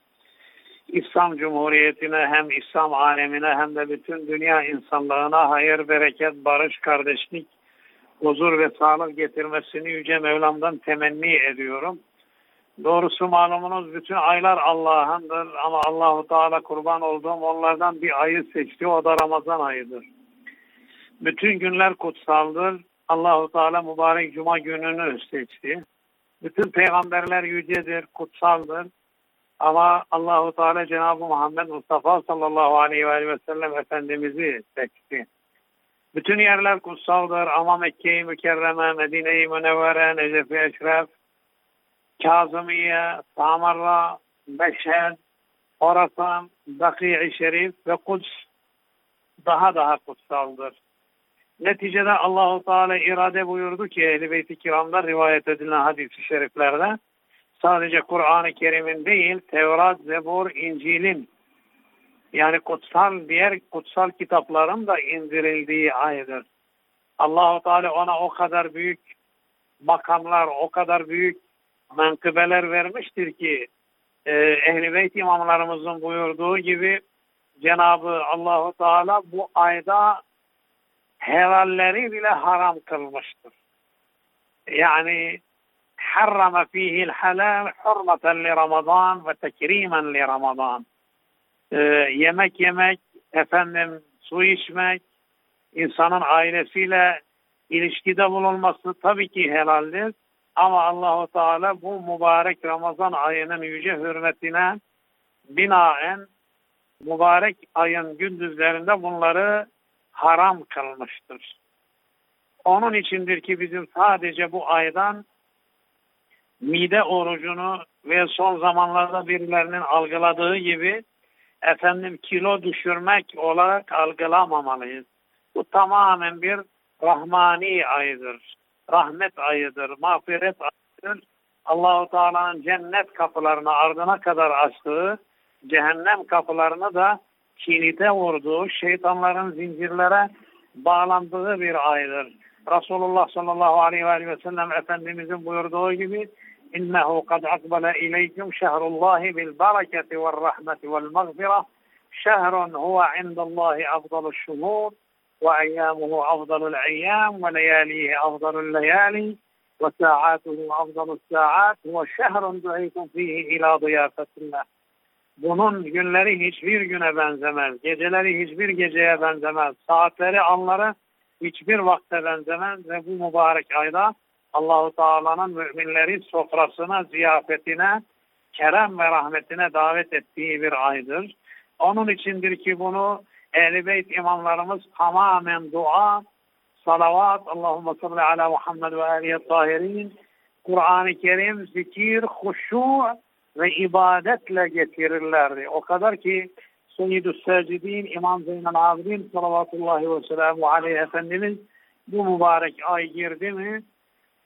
İslam Cumhuriyeti'ne hem İslam alemine hem de bütün dünya insanlığına hayır, bereket, barış, kardeşlik, huzur ve sağlık getirmesini Yüce Mevlam'dan temenni ediyorum. Doğrusu malumunuz bütün aylar Allah'ındır ama Allahu Teala kurban olduğum onlardan bir ayı seçti, o da Ramazan ayıdır. Bütün günler kutsaldır. Allahu Teala mübarek Cuma gününü seçti. Bütün peygamberler yücedir, kutsaldır. Ama Allahu Teala Cenab-ı Muhammed Mustafa sallallahu aleyhi ve sellem Efendimiz'i seçti. Bütün yerler kutsaldır ama Mekke-i Mükerreme, Medine-i Münevvere, Necef-i Eşref, Kazımiye, Samarra, Beşer, Horasan, Baki-i Şerif ve Kuds daha daha kutsaldır. Neticede Allahu Teala irade buyurdu ki Ehl-i Beyt-i Kiram'da rivayet edilen hadis-i şeriflerde sadece Kur'an-ı Kerim'in değil Tevrat, Zebur, İncil'in yani kutsal diğer kutsal kitapların da indirildiği aydır. Allahu Teala ona o kadar büyük makamlar, o kadar büyük menkıbeler vermiştir ki e, Ehl-i Beyt imamlarımızın buyurduğu gibi Cenab-ı Allahu Teala bu ayda helalleri bile haram kılmıştır. Yani harrama fihil halal hurmeten li Ramazan ve tekrimen li Ramazan. Ee, yemek yemek, efendim su içmek, insanın ailesiyle ilişkide bulunması tabii ki helaldir. Ama Allahu Teala bu mübarek Ramazan ayının yüce hürmetine binaen mübarek ayın gündüzlerinde bunları haram kılmıştır. Onun içindir ki bizim sadece bu aydan mide orucunu ve son zamanlarda birilerinin algıladığı gibi efendim kilo düşürmek olarak algılamamalıyız. Bu tamamen bir rahmani ayıdır. Rahmet ayıdır, mağfiret ayıdır. Allah-u Teala'nın cennet kapılarını ardına kadar açtığı, cehennem kapılarını da kilite vurduğu, şeytanların zincirlere bağlandığı bir aydır. Resulullah sallallahu aleyhi ve sellem Efendimizin buyurduğu gibi İnnehu kad akbale ileyküm şehrullahi bil bereketi vel rahmeti vel mağfirah şehrun huve indallahi afdalus şuhur ve eyyamuhu afdalul eyyam ve leyalihi afdalul leyali ve saatuhu afdalus saat ve şehrun du'itum fihi ila ziyafetillah. Bunun günleri hiçbir güne benzemez, geceleri hiçbir geceye benzemez, saatleri, anları hiçbir vakte benzemez ve bu mübarek ayda Allah-u Teala'nın müminleri sofrasına, ziyafetine, kerem ve rahmetine davet ettiği bir aydır. Onun içindir ki bunu Ehl-i Beyt imamlarımız tamamen dua, salavat, Allahümme salli ala Muhammed ve alihi tahirin, Kur'an-ı Kerim, zikir, huşu' ve ibadetle getirirlerdi. O kadar ki Seyyid-ü Sacidin, İmam Zeynel Abidin salavatullahi ve selamu aleyhi Efendimiz bu mübarek ay girdi mi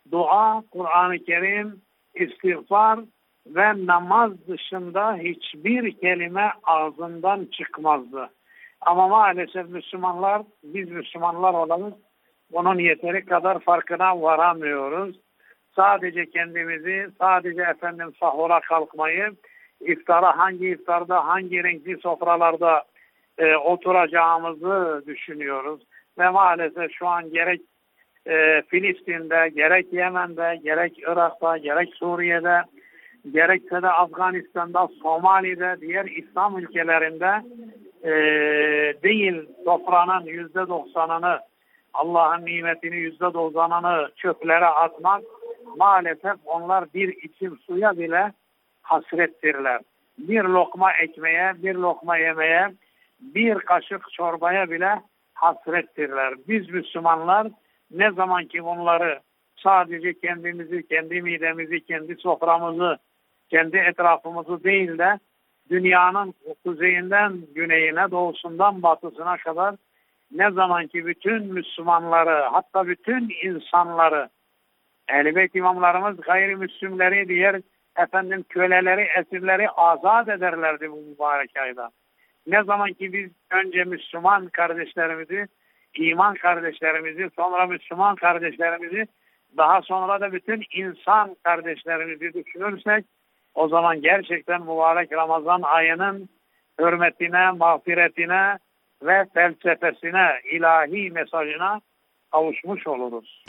dua, Kur'an-ı Kerim, istiğfar ve namaz dışında hiçbir kelime ağzından çıkmazdı. Ama maalesef Müslümanlar, biz Müslümanlar olarak bunun yeteri kadar farkına varamıyoruz. Sadece kendimizi, sadece efendim sahura kalkmayı, iftara hangi iftarda, hangi renkli sofralarda e, oturacağımızı düşünüyoruz. Ve maalesef şu an gerek e, Filistin'de, gerek Yemen'de, gerek Irak'ta, gerek Suriye'de, gerekse de Afganistan'da, Somali'de, diğer İslam ülkelerinde e, değil sofranın yüzde doksanını, Allah'ın nimetini yüzde doksanını çöplere atmak, maalesef onlar bir içim suya bile hasrettirler. Bir lokma ekmeğe, bir lokma yemeğe, bir kaşık çorbaya bile hasrettirler. Biz Müslümanlar ne zaman ki bunları sadece kendimizi, kendi midemizi, kendi soframızı, kendi etrafımızı değil de dünyanın kuzeyinden güneyine, doğusundan batısına kadar ne zaman ki bütün Müslümanları, hatta bütün insanları, Ehl-i Beyt imamlarımız gayrimüslimleri, diğer efendim köleleri, esirleri azat ederlerdi bu mübarek ayda. Ne zaman ki biz önce Müslüman kardeşlerimizi, iman kardeşlerimizi, sonra Müslüman kardeşlerimizi, daha sonra da bütün insan kardeşlerimizi düşünürsek, o zaman gerçekten mübarek Ramazan ayının hürmetine, mağfiretine ve felsefesine, ilahi mesajına kavuşmuş oluruz.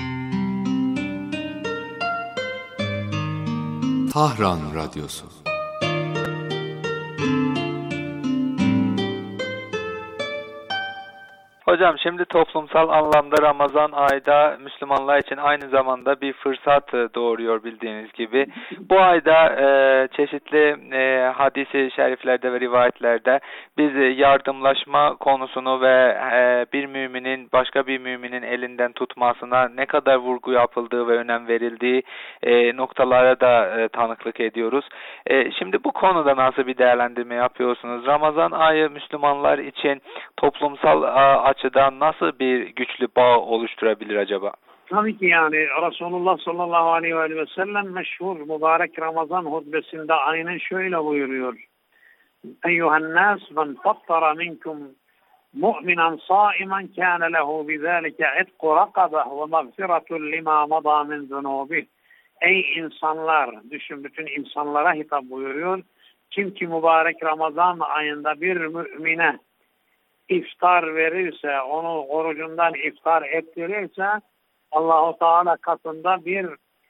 Tahran Radyosu. Hocam şimdi toplumsal anlamda Ramazan ayda Müslümanlar için aynı zamanda bir fırsat doğuruyor bildiğiniz gibi. Bu ayda e, çeşitli e, hadis-i şeriflerde ve rivayetlerde biz yardımlaşma konusunu ve e, bir müminin başka bir müminin elinden tutmasına ne kadar vurgu yapıldığı ve önem verildiği e, noktalara da e, tanıklık ediyoruz. E, şimdi bu konuda nasıl bir değerlendirme yapıyorsunuz? Ramazan ayı Müslümanlar için toplumsal a, açıdan nasıl bir güçlü bağ oluşturabilir acaba? Tabii ki yani Resulullah sallallahu aleyhi ve sellem meşhur mübarek Ramazan hutbesinde aynen şöyle buyuruyor. Eyyuhennâs men fattara minkum mu'minen sâimen kâne lehu bizâlike etku rakabeh ve mağfiretun limâ madâ min zunûbih. Ey insanlar, düşün bütün insanlara hitap buyuruyor. Kim ki mübarek Ramazan ayında bir mümine iftar verirse, onu orucundan iftar ettirirse, Allah-u Teala katında bir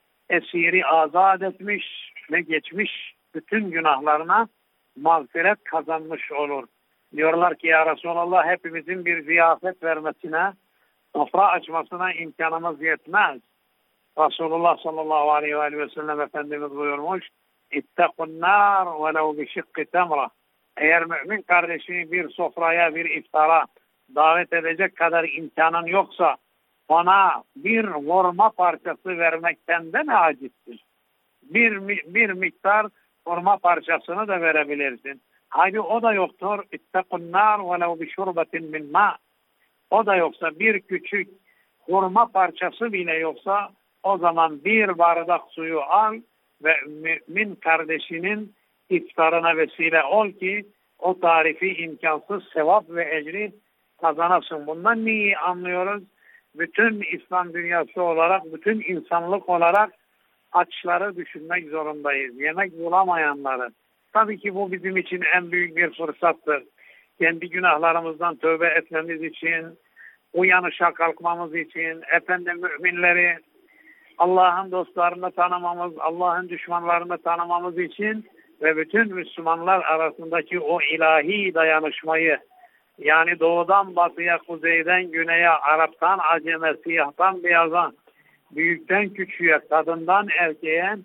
esiri azat etmiş ve geçmiş bütün günahlarına mağfiret kazanmış olur. Diyorlar ki ya Resulallah hepimizin bir ziyafet vermesine, sofra açmasına imkanımız yetmez. Resulullah sallallahu aleyhi ve sellem Efendimiz buyurmuş, İttekun nar velev bi şıkkı temra. Eğer mümin kardeşini bir sofraya, bir iftara davet edecek kadar imkanın yoksa ona bir vurma parçası vermekten de ne acizdir. Bir, bir miktar vurma parçasını da verebilirsin. Haydi o da yoktur. İttekun nar velev bi şurbetin min ma. O da yoksa bir küçük vurma parçası bile yoksa o zaman bir bardak suyu al ve mümin kardeşinin iftarına vesile ol ki o tarifi imkansız sevap ve ecri kazanasın. Bundan neyi anlıyoruz? Bütün İslam dünyası olarak, bütün insanlık olarak açları düşünmek zorundayız. Yemek bulamayanları. Tabii ki bu bizim için en büyük bir fırsattır. Kendi günahlarımızdan tövbe etmemiz için, uyanışa kalkmamız için, efendim müminleri, Allah'ın dostlarını tanımamız, Allah'ın düşmanlarını tanımamız için ve bütün Müslümanlar arasındaki o ilahi dayanışmayı, yani doğudan batıya, kuzeyden güneye, Arap'tan Acem'e, siyahtan beyaza, büyükten küçüğe, kadından erkeğe,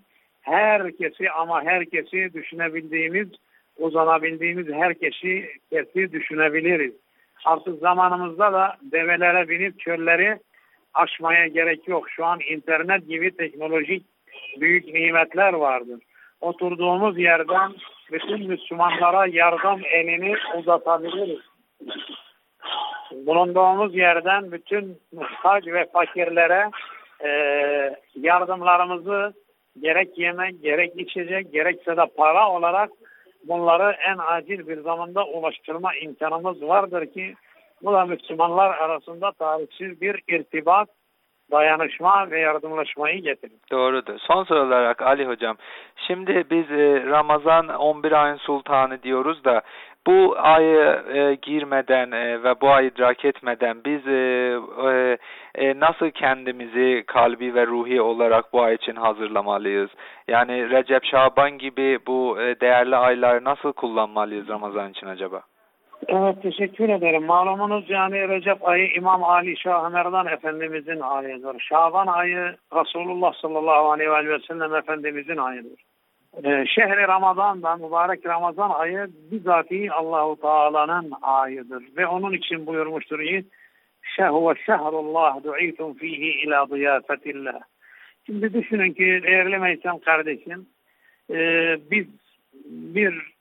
herkesi ama herkesi düşünebildiğimiz, uzanabildiğimiz herkesi herkesi düşünebiliriz. Artık zamanımızda da develere binip çölleri aşmaya gerek yok. Şu an internet gibi teknolojik büyük nimetler vardır. Oturduğumuz yerden bütün Müslümanlara yardım elini uzatabiliriz. Bulunduğumuz yerden bütün muhtaç ve fakirlere e, yardımlarımızı gerek yemek, gerek içecek, gerekse de para olarak bunları en acil bir zamanda ulaştırma imkanımız vardır ki bu da Müslümanlar arasında tarihsiz bir irtibat, dayanışma ve yardımlaşmayı getirir. Doğrudur. Son soru olarak Ali Hocam, şimdi biz e, Ramazan on bir ayın sultanı diyoruz da bu ayı e, girmeden e, ve bu ayı idrak etmeden biz e, e, e, nasıl kendimizi kalbi ve ruhi olarak bu ay için hazırlamalıyız? Yani Recep, Şaban gibi bu e, değerli ayları nasıl kullanmalıyız Ramazan için acaba? Evet, teşekkür ederim. Malumunuz yani Recep ayı İmam Ali Şah Merdan Efendimizin ayıdır. Şaban ayı Resulullah sallallahu aleyhi ve sellem Efendimizin ayıdır. Ee, Şehri Ramazan'dan, mübarek Ramazan ayı bizatihi Allahu Teala'nın ayıdır. Ve onun için buyurmuştur ki Şehve şehrullah du'itum fihi ila ziyafetillah. Şimdi düşünün ki değerli Meysem kardeşim, e, biz bir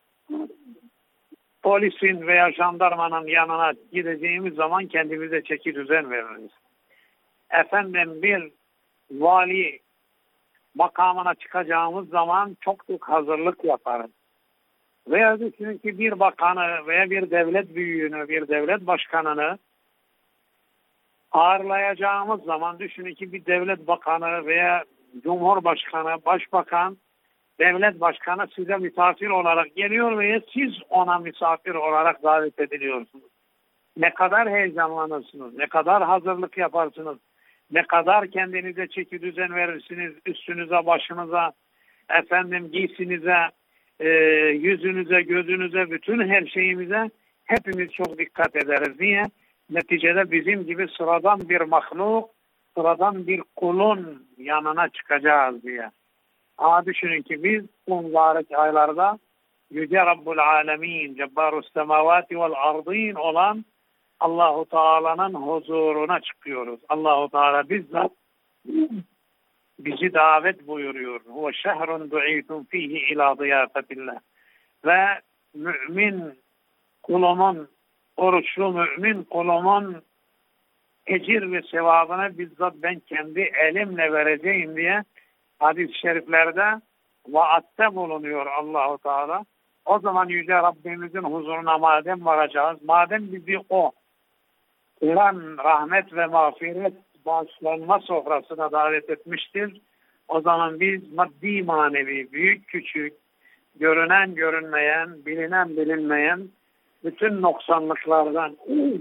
polisin veya jandarmanın yanına gideceğimiz zaman kendimize çeki düzen veririz. Efendim bir vali makamına çıkacağımız zaman çok çok hazırlık yaparız. Veya düşünün ki bir bakanı veya bir devlet büyüğünü, bir devlet başkanını ağırlayacağımız zaman düşünün ki bir devlet bakanı veya cumhurbaşkanı, başbakan, devlet başkanı size misafir olarak geliyor veya siz ona misafir olarak davet ediliyorsunuz. Ne kadar heyecanlanırsınız, ne kadar hazırlık yaparsınız, ne kadar kendinize çeki düzen verirsiniz, üstünüze, başınıza, efendim giysinize, e, yüzünüze, gözünüze, bütün her şeyimize hepimiz çok dikkat ederiz. Niye? Neticede bizim gibi sıradan bir mahluk, sıradan bir kulun yanına çıkacağız diye. Ama düşünün ki biz bu mübarek aylarda Yüce Rabbul Alemin, Cebbarus Semavati vel Ardin olan Allahu Teala'nın huzuruna çıkıyoruz. Allahu Teala bizzat bizi davet buyuruyor. Huve şehrun du'itum fihi ila ziyafetillah. Ve mümin kulumun, oruçlu mümin kulumun ecir ve sevabını bizzat ben kendi elimle vereceğim diye hadis-i şeriflerde vaatte bulunuyor Allahu Teala. O zaman Yüce Rabbimizin huzuruna madem varacağız, madem bizi o Kur'an, rahmet ve mağfiret bağışlanma sofrasına davet etmiştir, o zaman biz maddi manevi, büyük küçük, görünen görünmeyen, bilinen bilinmeyen bütün noksanlıklardan,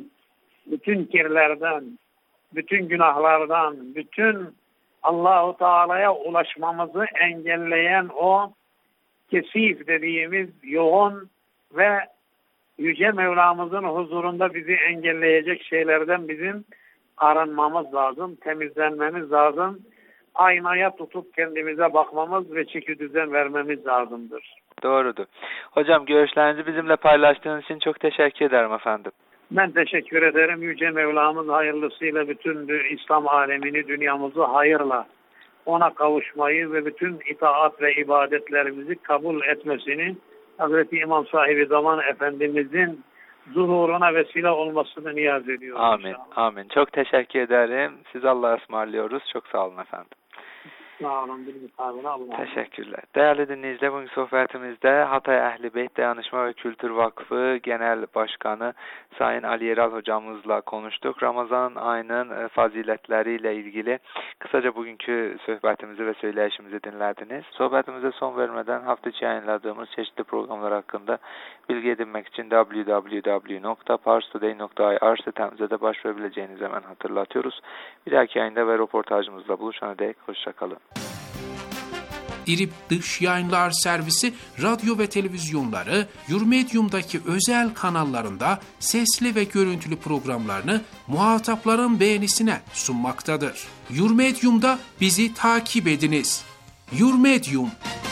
bütün kirlerden, bütün günahlardan, bütün Allahu Teala'ya ulaşmamızı engelleyen o kesif dediğimiz yoğun ve Yüce Mevlamızın huzurunda bizi engelleyecek şeylerden bizim arınmamız lazım, temizlenmemiz lazım. Aynaya tutup kendimize bakmamız ve çeki düzen vermemiz lazımdır. Doğrudur. Hocam, görüşlerinizi bizimle paylaştığınız için çok teşekkür ederim efendim. Ben teşekkür ederim. Yüce Mevlamız hayırlısıyla bütün İslam alemini, dünyamızı hayırla ona kavuşmayı ve bütün itaat ve ibadetlerimizi kabul etmesini, Hazreti İmam sahibi zaman Efendimizin zuhuruna vesile olmasını niyaz ediyoruz. Amin. İnşallah. Amin. Çok teşekkür ederim. Siz Allah'a ısmarlıyoruz. Çok sağ olun efendim. Sağ olun. Bir müsaade Allah'a. Teşekkürler. Değerli dinleyiciler, bugün sohbetimizde Hatay Ehl-i Beyt Dayanışma ve Kültür Vakfı Genel Başkanı Sayın Ali Yeral hocamızla konuştuk. Ramazan ayının faziletleriyle ilgili kısaca bugünkü sohbetimizi ve söyleyişimizi dinlediniz. Sohbetimize son vermeden hafta içi yayınladığımız çeşitli programlar hakkında bilgi edinmek için double-u double-u double-u nokta pars today nokta i r sitemize de başvurabileceğinizi hemen hatırlatıyoruz. Bir dahaki yayında ve röportajımızla buluşana dek hoşçakalın. İrip Dış Yayınlar Servisi radyo ve televizyonları Yurmedium'daki özel kanallarında sesli ve görüntülü programlarını muhatapların beğenisine sunmaktadır. Yurmedium'da bizi takip ediniz. Yurmedium.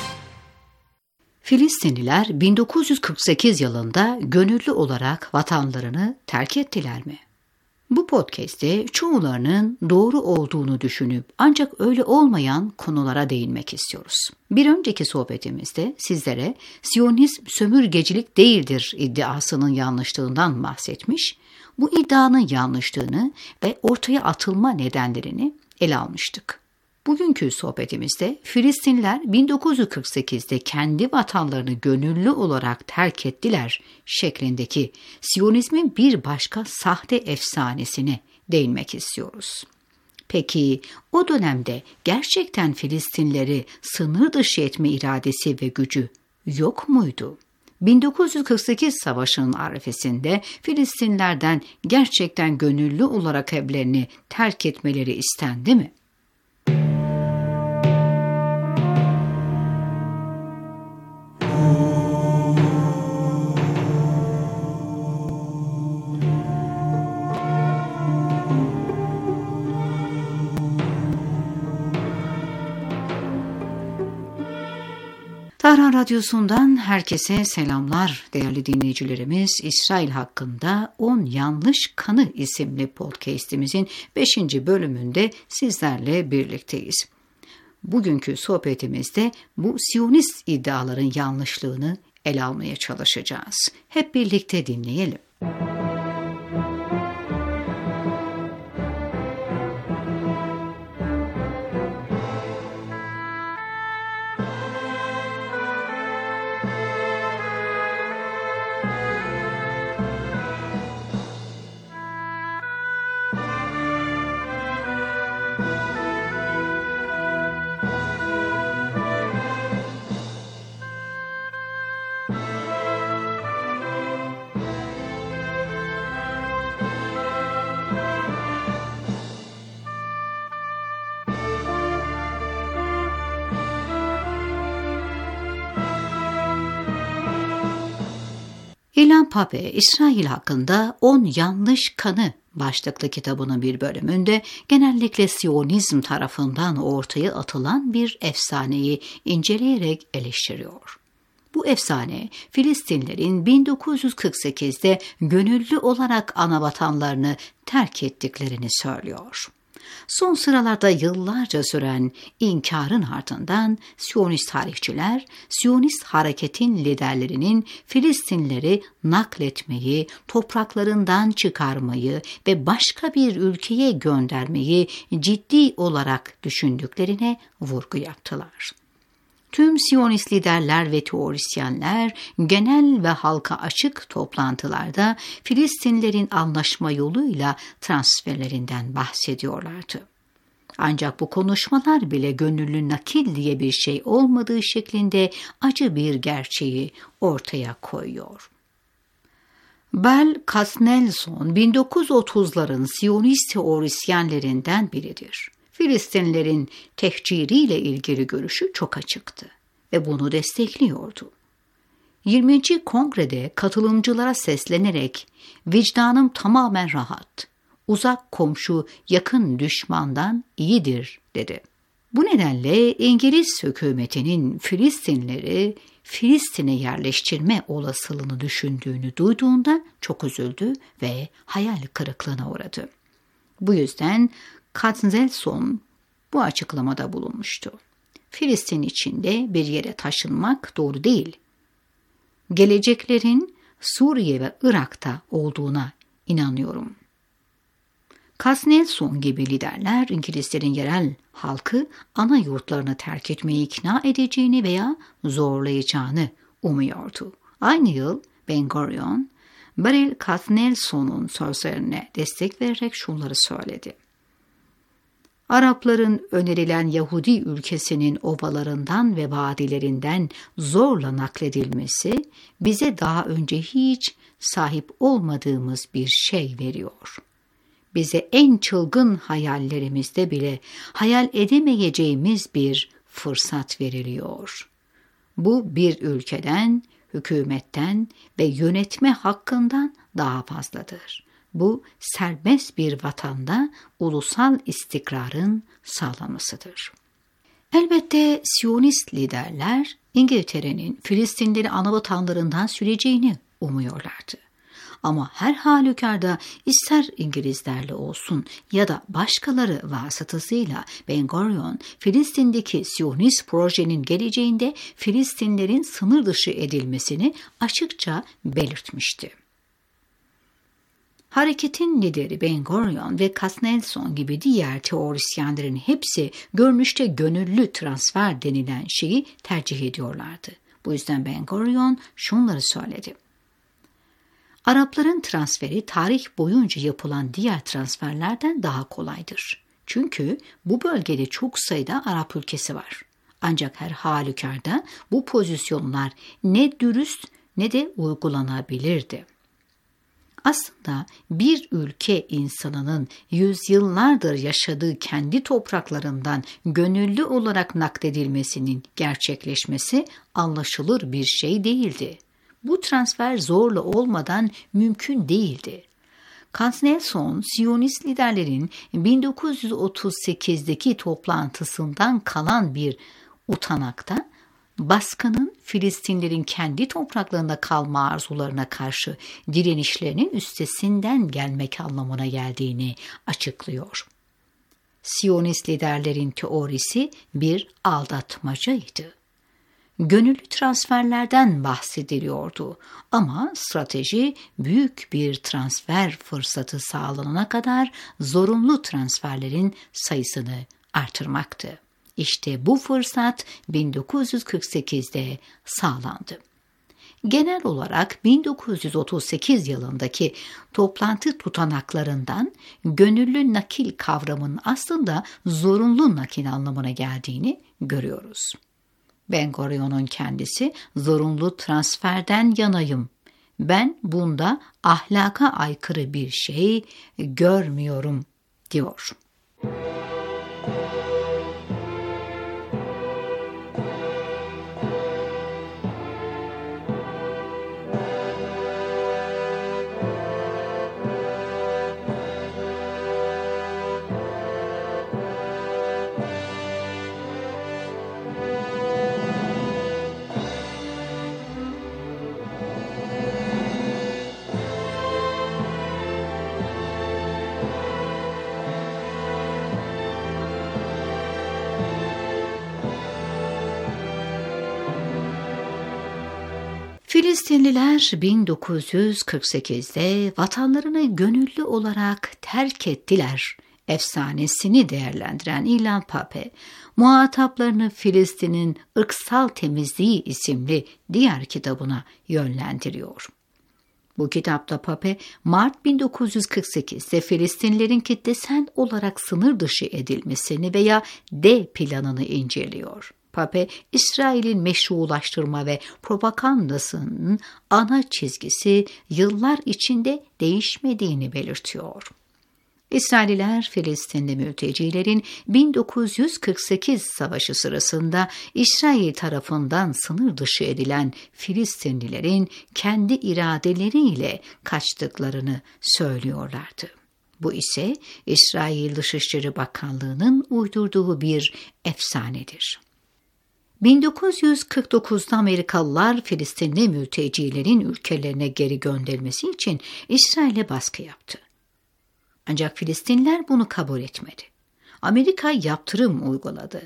Filistinliler bin dokuz yüz kırk sekiz yılında gönüllü olarak vatanlarını terk ettiler mi? Bu podcast'te çoğularının doğru olduğunu düşünüp ancak öyle olmayan konulara değinmek istiyoruz. Bir önceki sohbetimizde sizlere Siyonizm sömürgecilik değildir iddiasının yanlışlığından bahsetmiş, bu iddianın yanlışlığını ve ortaya atılma nedenlerini ele almıştık. Bugünkü sohbetimizde Filistinliler bin dokuz yüz kırk sekizde kendi vatanlarını gönüllü olarak terk ettiler şeklindeki Siyonizmin bir başka sahte efsanesine değinmek istiyoruz. Peki o dönemde gerçekten Filistinlileri sınır dışı etme iradesi ve gücü yok muydu? bin dokuz yüz kırk sekiz Savaşı'nın arifesinde Filistinlilerden gerçekten gönüllü olarak evlerini terk etmeleri istendi mi? Tahran Radyosu'ndan herkese selamlar değerli dinleyicilerimiz. İsrail hakkında on Yanlış Kanı isimli podcast'imizin beşinci bölümünde sizlerle birlikteyiz. Bugünkü sohbetimizde bu Siyonist iddiaların yanlışlığını ele almaya çalışacağız. Hep birlikte dinleyelim. İlhan Pape, İsrail hakkında on Yanlış Kanı başlıklı kitabının bir bölümünde genellikle Siyonizm tarafından ortaya atılan bir efsaneyi inceleyerek eleştiriyor. Bu efsane, Filistinlilerin bin dokuz yüz kırk sekizde gönüllü olarak anavatanlarını terk ettiklerini söylüyor. Son sıralarda yıllarca süren inkarın ardından Siyonist tarihçiler, Siyonist hareketin liderlerinin Filistinlileri nakletmeyi, topraklarından çıkarmayı ve başka bir ülkeye göndermeyi ciddi olarak düşündüklerine vurgu yaptılar. Tüm Siyonist liderler ve teorisyenler genel ve halka açık toplantılarda Filistinlilerin anlaşma yoluyla transferlerinden bahsediyorlardı. Ancak bu konuşmalar bile gönüllü nakil diye bir şey olmadığı şeklinde acı bir gerçeği ortaya koyuyor. Bel Katznelson bin dokuz yüz otuzların Siyonist teorisyenlerinden biridir. Filistinlilerin tehciriyle ilgili görüşü çok açıktı ve bunu destekliyordu. yirminci Kongrede katılımcılara seslenerek "Vicdanım tamamen rahat, uzak komşu yakın düşmandan iyidir" dedi. Bu nedenle İngiliz hükümetinin Filistinlileri Filistin'e yerleştirme olasılığını düşündüğünü duyduğunda çok üzüldü ve hayal kırıklığına uğradı. Bu yüzden Katznelson bu açıklamada bulunmuştu. Filistin içinde bir yere taşınmak doğru değil. Geleceklerin Suriye ve Irak'ta olduğuna inanıyorum. Katznelson gibi liderler İngilizlerin yerel halkı ana yurtlarını terk etmeyi ikna edeceğini veya zorlayacağını umuyordu. Aynı yıl Ben-Gurion, Beryl Katznelson'un sözlerine destek vererek şunları söyledi. Arapların önerilen Yahudi ülkesinin ovalarından ve vadilerinden zorla nakledilmesi bize daha önce hiç sahip olmadığımız bir şey veriyor. Bize en çılgın hayallerimizde bile hayal edemeyeceğimiz bir fırsat veriliyor. Bu bir ülkeden, hükümetten ve yönetme hakkından daha fazladır. Bu serbest bir vatanda ulusal istikrarın sağlamasıdır. Elbette Siyonist liderler İngiltere'nin Filistinleri anavatanlarından süreceğini umuyorlardı. Ama her halükarda ister İngilizlerle olsun ya da başkaları vasıtasıyla Ben-Gurion, Filistin'deki Siyonist projenin geleceğinde Filistinlerin sınır dışı edilmesini açıkça belirtmişti. Hareketin lideri Ben Gurion ve Cass Nelson gibi diğer teorisyenlerin hepsi görünüşte gönüllü transfer denilen şeyi tercih ediyorlardı. Bu yüzden Ben Gurion şunları söyledi. Arapların transferi tarih boyunca yapılan diğer transferlerden daha kolaydır. Çünkü bu bölgede çok sayıda Arap ülkesi var. Ancak her halükarda bu pozisyonlar ne dürüst ne de uygulanabilirdi. Aslında bir ülke insanının yüzyıllardır yaşadığı kendi topraklarından gönüllü olarak nakledilmesinin gerçekleşmesi anlaşılır bir şey değildi. Bu transfer zorla olmadan mümkün değildi. Cass Nelson, Siyonist liderlerin bin dokuz yüz otuz sekizdeki toplantısından kalan bir utanakta, baskının Filistinlerin kendi topraklarında kalma arzularına karşı direnişlerinin üstesinden gelmek anlamına geldiğini açıklıyor. Siyonist liderlerin teorisi bir aldatmacaydı. Gönüllü transferlerden bahsediliyordu ama strateji büyük bir transfer fırsatı sağlanana kadar zorunlu transferlerin sayısını artırmaktı. İşte bu fırsat bin dokuz yüz kırk sekizde sağlandı. Genel olarak bin dokuz yüz otuz sekiz yılındaki toplantı tutanaklarından gönüllü nakil kavramının aslında zorunlu nakil anlamına geldiğini görüyoruz. Ben Gurion'un kendisi zorunlu transferden yanayım. Ben bunda ahlaka aykırı bir şey görmüyorum diyor. Filistinliler bin dokuz yüz kırk sekizde vatanlarını gönüllü olarak terk ettiler. Efsanesini değerlendiren İlan Pape, muhataplarını Filistin'in ırksal temizliği isimli diğer kitabına yönlendiriyor. Bu kitapta Pape, Mart bin dokuz yüz kırk sekizde Filistinlilerin kitlesel olarak sınır dışı edilmesini veya D planını inceliyor. Pape, İsrail'in meşrulaştırma ve propagandasının ana çizgisi yıllar içinde değişmediğini belirtiyor. İsrailliler, Filistinli mültecilerin bin dokuz yüz kırk sekiz savaşı sırasında İsrail tarafından sınır dışı edilen Filistinlilerin kendi iradeleriyle kaçtıklarını söylüyorlardı. Bu ise İsrail Dışişleri Bakanlığı'nın uydurduğu bir efsanedir. bin dokuz yüz kırk dokuzda Amerikalılar Filistinli mültecilerin ülkelerine geri gönderilmesi için İsrail'e baskı yaptı. Ancak Filistinliler bunu kabul etmedi. Amerika yaptırım uyguladı.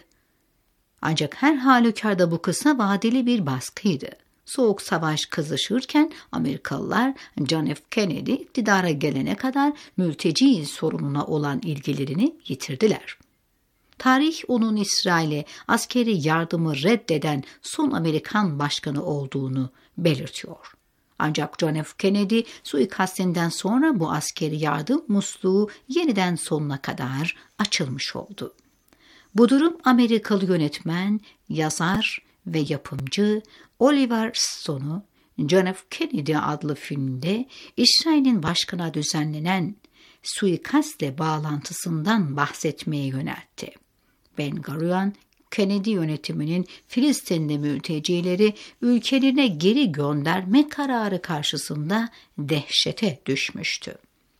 Ancak her halükarda bu kısa vadeli bir baskıydı. Soğuk Savaş kızışırken Amerikalılar John F. Kennedy iktidara gelene kadar mülteci sorununa olan ilgilerini yitirdiler. Tarih onun İsrail'e askeri yardımı reddeden son Amerikan başkanı olduğunu belirtiyor. Ancak John F. Kennedy suikastinden sonra bu askeri yardım musluğu yeniden sonuna kadar açılmış oldu. Bu durum Amerikalı yönetmen, yazar ve yapımcı Oliver Stone'u John F. Kennedy adlı filmde İsrail'in başkana düzenlenen suikastle bağlantısından bahsetmeye yöneltti. Ben Gurion, Kennedy yönetiminin Filistinli mültecileri ülkelerine geri gönderme kararı karşısında dehşete düşmüştü.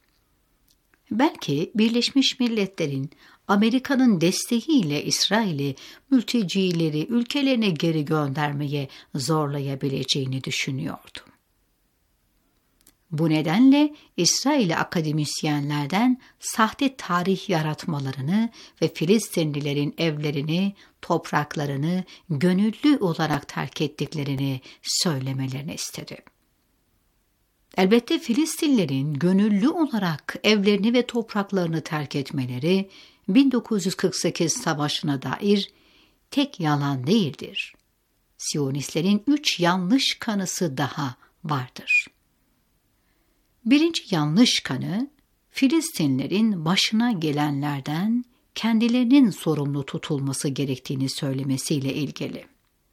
Belki Birleşmiş Milletler'in Amerika'nın desteğiyle İsrail'i mültecileri ülkelerine geri göndermeye zorlayabileceğini düşünüyordu. Bu nedenle İsrail akademisyenlerden sahte tarih yaratmalarını ve Filistinlilerin evlerini, topraklarını gönüllü olarak terk ettiklerini söylemelerini istedi. Elbette Filistinlilerin gönüllü olarak evlerini ve topraklarını terk etmeleri bin dokuz yüz kırk sekiz savaşına dair tek yalan değildir. Siyonistlerin üç yanlış kanısı daha vardır. Birinci yanlış kanı, Filistinlilerin başına gelenlerden kendilerinin sorumlu tutulması gerektiğini söylemesiyle ilgili.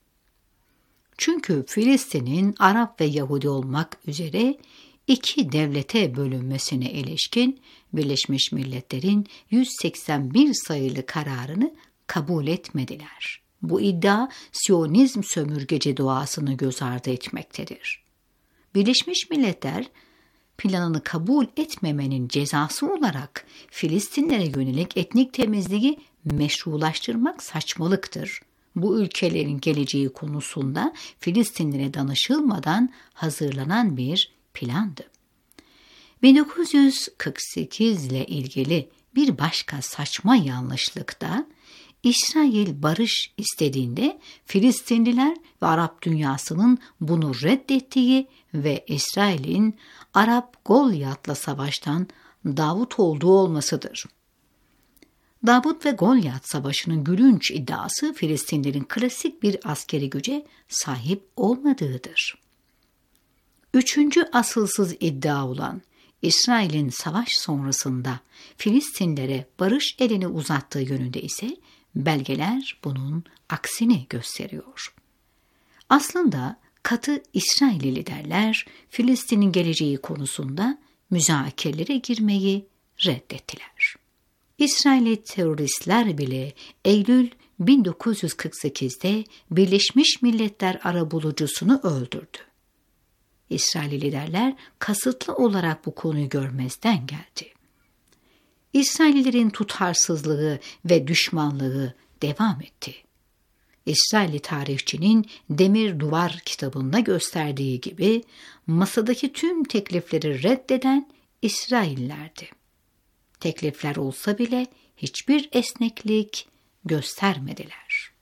Çünkü Filistin'in Arap ve Yahudi olmak üzere iki devlete bölünmesine ilişkin Birleşmiş Milletler'in yüz seksen bir sayılı kararını kabul etmediler. Bu iddia Siyonizm sömürgeci doğasını göz ardı etmektedir. Birleşmiş Milletler planını kabul etmemenin cezası olarak Filistinlere yönelik etnik temizliği meşrulaştırmak saçmalıktır. Bu ülkelerin geleceği konusunda Filistinlere danışılmadan hazırlanan bir plandı. bin dokuz yüz kırk sekiz ile ilgili bir başka saçma yanlışlık da İsrail barış istediğinde Filistinliler ve Arap dünyasının bunu reddettiği ve İsrail'in Arap Golyat'la savaştan Davut olduğu olmasıdır. Davut ve Golyat savaşının gülünç iddiası Filistinlilerin klasik bir askeri güce sahip olmadığıdır. Üçüncü asılsız iddia olan İsrail'in savaş sonrasında Filistinlere barış elini uzattığı yönünde ise belgeler bunun aksini gösteriyor. Aslında katı İsrailli liderler Filistin'in geleceği konusunda müzakerelere girmeyi reddettiler. İsrailli teröristler bile Eylül bin dokuz yüz kırk sekizde Birleşmiş Milletler arabulucusunu öldürdü. İsrailli liderler kasıtlı olarak bu konuyu görmezden geldi. İsraillilerin tutarsızlığı ve düşmanlığı devam etti. İsrailli tarihçinin Demir Duvar kitabında gösterdiği gibi masadaki tüm teklifleri reddeden İsraillilerdi. Teklifler olsa bile hiçbir esneklik göstermediler.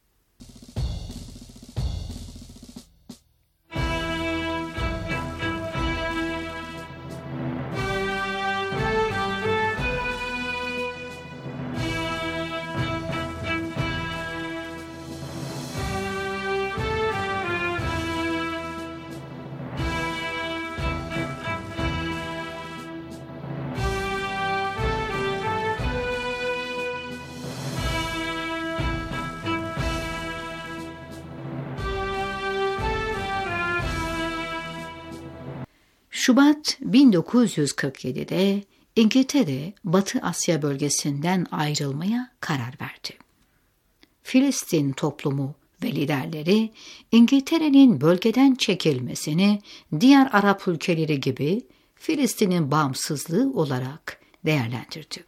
Şubat bin dokuz yüz kırk yedi'de İngiltere, Batı Asya bölgesinden ayrılmaya karar verdi. Filistin toplumu ve liderleri İngiltere'nin bölgeden çekilmesini diğer Arap ülkeleri gibi Filistin'in bağımsızlığı olarak değerlendirdi.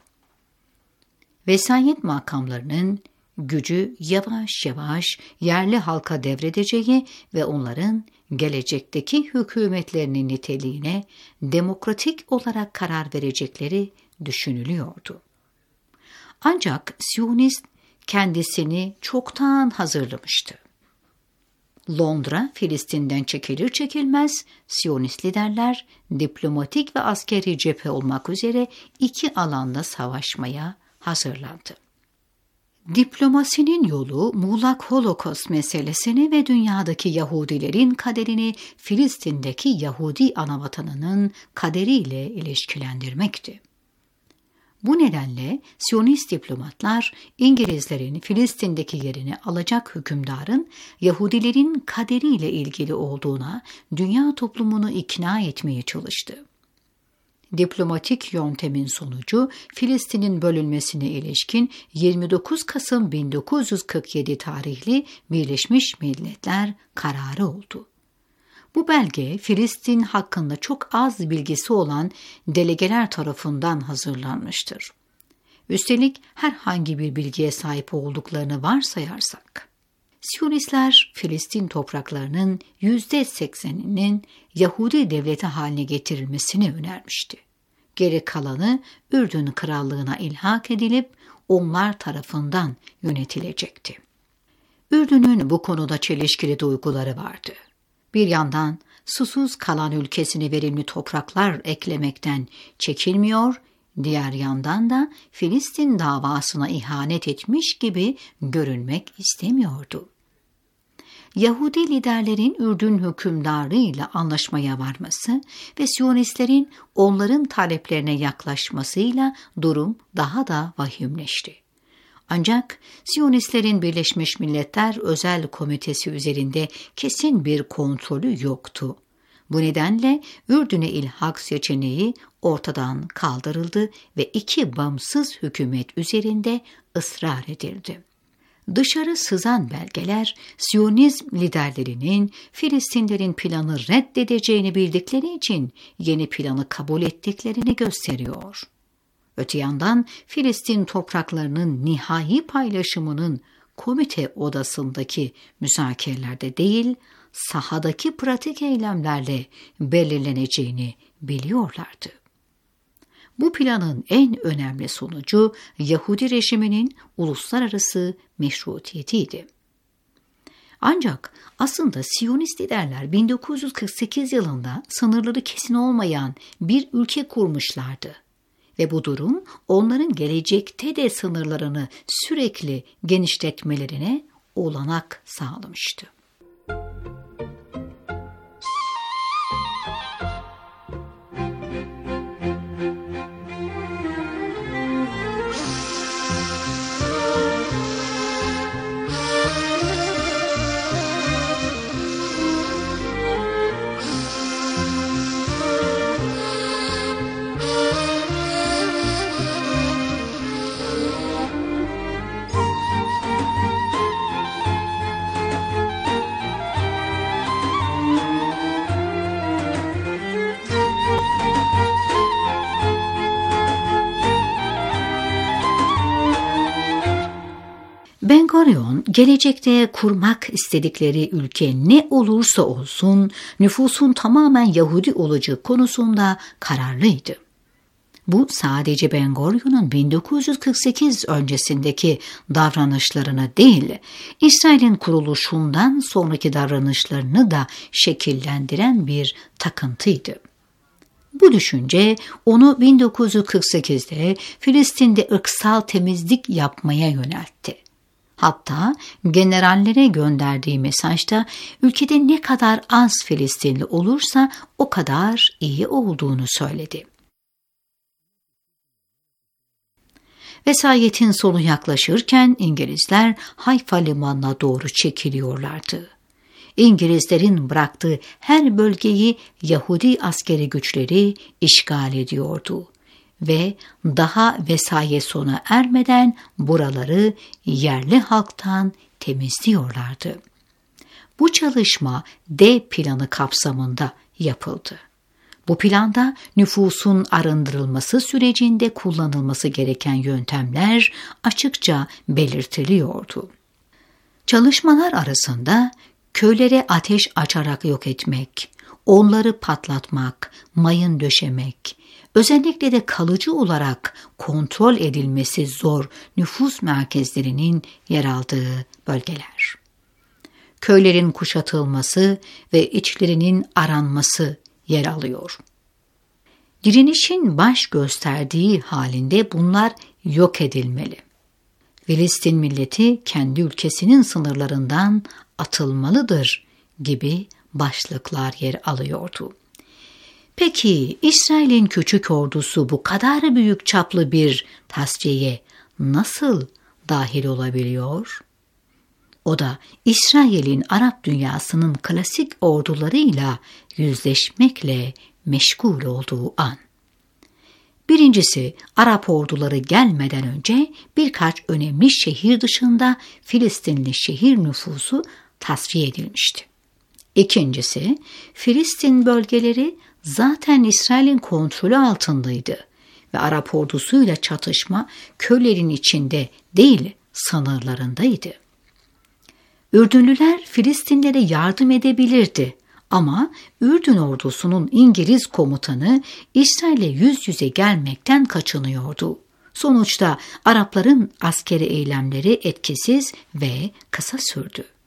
Vesayet makamlarının gücü yavaş yavaş yerli halka devredeceği ve onların gelecekteki hükümetlerinin niteliğine demokratik olarak karar verecekleri düşünülüyordu. Ancak Siyonist kendisini çoktan hazırlamıştı. Londra, Filistin'den çekilir çekilmez Siyonist liderler diplomatik ve askeri cephe olmak üzere iki alanda savaşmaya hazırlandı. Diplomasinin yolu muğlak Holocaust meselesini ve dünyadaki Yahudilerin kaderini Filistin'deki Yahudi anavatanının kaderiyle ilişkilendirmekti. Bu nedenle Siyonist diplomatlar İngilizlerin Filistin'deki yerini alacak hükümdarın Yahudilerin kaderiyle ilgili olduğuna dünya toplumunu ikna etmeye çalıştı. Diplomatik yöntemin sonucu Filistin'in bölünmesine ilişkin yirmi dokuz Kasım bin dokuz yüz kırk yedi tarihli Birleşmiş Milletler kararı oldu. Bu belge Filistin hakkında çok az bilgisi olan delegeler tarafından hazırlanmıştır. Üstelik herhangi bir bilgiye sahip olduklarını varsayarsak, Siyonistler Filistin topraklarının yüzde sekseninin Yahudi devleti haline getirilmesini önermişti. Geri kalanı Ürdün Krallığı'na ilhak edilip onlar tarafından yönetilecekti. Ürdün'ün bu konuda çelişkili duyguları vardı. Bir yandan susuz kalan ülkesine verimli topraklar eklemekten çekinmiyor, diğer yandan da Filistin davasına ihanet etmiş gibi görünmek istemiyordu. Yahudi liderlerin Ürdün hükümdarıyla anlaşmaya varması ve Siyonistlerin onların taleplerine yaklaşmasıyla durum daha da vahimleşti. Ancak Siyonistlerin Birleşmiş Milletler Özel Komitesi üzerinde kesin bir kontrolü yoktu. Bu nedenle Ürdün'e ilhak seçeneği ortadan kaldırıldı ve iki bağımsız hükümet üzerinde ısrar edildi. Dışarı sızan belgeler, Siyonizm liderlerinin Filistinlerin planı reddedeceğini bildikleri için yeni planı kabul ettiklerini gösteriyor. Öte yandan Filistin topraklarının nihai paylaşımının komite odasındaki müzakerelerde değil, sahadaki pratik eylemlerle belirleneceğini biliyorlardı. Bu planın en önemli sonucu Yahudi rejiminin uluslararası meşrutiyetiydi. Ancak aslında Siyonist liderler bin dokuz yüz kırk sekiz yılında sınırları kesin olmayan bir ülke kurmuşlardı. Ve bu durum onların gelecekte de sınırlarını sürekli genişletmelerine olanak sağlamıştı. Ben Gurion, gelecekte kurmak istedikleri ülke ne olursa olsun nüfusun tamamen Yahudi olacağı konusunda kararlıydı. Bu sadece Ben Gurion'un bin dokuz yüz kırk sekiz öncesindeki davranışlarını değil, İsrail'in kuruluşundan sonraki davranışlarını da şekillendiren bir takıntıydı. Bu düşünce onu bin dokuz yüz kırk sekizde Filistin'de ırksal temizlik yapmaya yöneltti. Hatta generallere gönderdiği mesajda ülkede ne kadar az Filistinli olursa o kadar iyi olduğunu söyledi. Vesayetin sonu yaklaşırken İngilizler Hayfa limanına doğru çekiliyorlardı. İngilizlerin bıraktığı her bölgeyi Yahudi askeri güçleri işgal ediyordu. Ve daha vesayet sona ermeden buraları yerli halktan temizliyorlardı. Bu çalışma D planı kapsamında yapıldı. Bu planda nüfusun arındırılması sürecinde kullanılması gereken yöntemler açıkça belirtiliyordu. Çalışmalar arasında köylere ateş açarak yok etmek, onları patlatmak, mayın döşemek, özellikle de kalıcı olarak kontrol edilmesi zor nüfus merkezlerinin yer aldığı bölgeler. Köylerin kuşatılması ve içlerinin aranması yer alıyor. Direnişin baş gösterdiği halinde bunlar yok edilmeli. Filistin milleti kendi ülkesinin sınırlarından atılmalıdır gibi başlıklar yer alıyordu. Peki İsrail'in küçük ordusu bu kadar büyük çaplı bir tasfiyeye nasıl dahil olabiliyor? O da İsrail'in Arap dünyasının klasik ordularıyla yüzleşmekle meşgul olduğu an. Birincisi, Arap orduları gelmeden önce birkaç önemli şehir dışında Filistinli şehir nüfusu tasfiye edilmişti. İkincisi, Filistin bölgeleri zaten İsrail'in kontrolü altındaydı ve Arap ordusuyla çatışma köylerin içinde değil sınırlarındaydı. Ürdünlüler Filistinlere yardım edebilirdi ama Ürdün ordusunun İngiliz komutanı İsrail'e yüz yüze gelmekten kaçınıyordu. Sonuçta Arapların askeri eylemleri etkisiz ve kısa sürdü.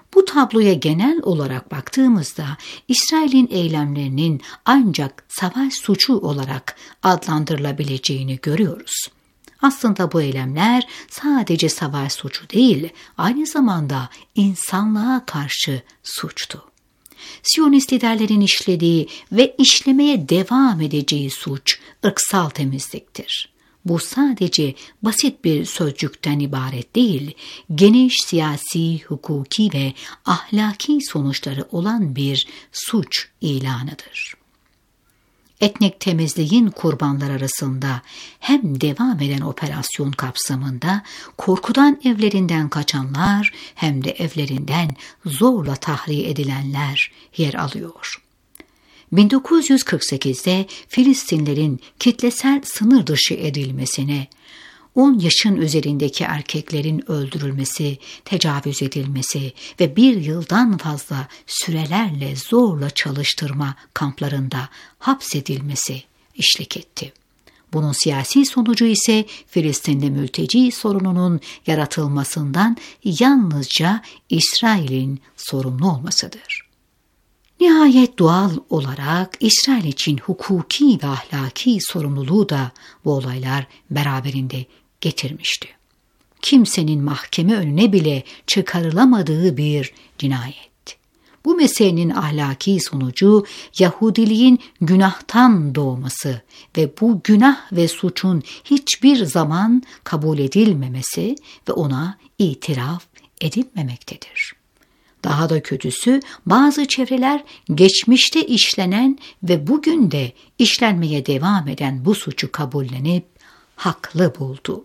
Bu tabloya genel olarak baktığımızda İsrail'in eylemlerinin ancak savaş suçu olarak adlandırılabileceğini görüyoruz. Aslında bu eylemler sadece savaş suçu değil, aynı zamanda insanlığa karşı suçtu. Siyonist liderlerin işlediği ve işlemeye devam edeceği suç ırksal temizliktir. Bu sadece basit bir sözcükten ibaret değil, geniş siyasi, hukuki ve ahlaki sonuçları olan bir suç ilanıdır. Etnik temizliğin kurbanlar arasında hem devam eden operasyon kapsamında korkudan evlerinden kaçanlar hem de evlerinden zorla tahliye edilenler yer alıyor. bin dokuz yüz kırk sekizde Filistinlerin kitlesel sınır dışı edilmesine, on yaşın üzerindeki erkeklerin öldürülmesi, tecavüz edilmesi ve bir yıldan fazla sürelerle zorla çalıştırma kamplarında hapsedilmesi eşlik etti. Bunun siyasi sonucu ise Filistinli mülteci sorununun yaratılmasından yalnızca İsrail'in sorumlu olmasıdır. Nihayet doğal olarak İsrail için hukuki ve ahlaki sorumluluğu da bu olaylar beraberinde getirmişti. Kimsenin mahkeme önüne bile çıkarılamadığı bir cinayet. Bu meselenin ahlaki sonucu Yahudiliğin günahtan doğması ve bu günah ve suçun hiçbir zaman kabul edilmemesi ve ona itiraf edilmemektedir. Daha da kötüsü bazı çevreler geçmişte işlenen ve bugün de işlenmeye devam eden bu suçu kabullenip haklı buldu.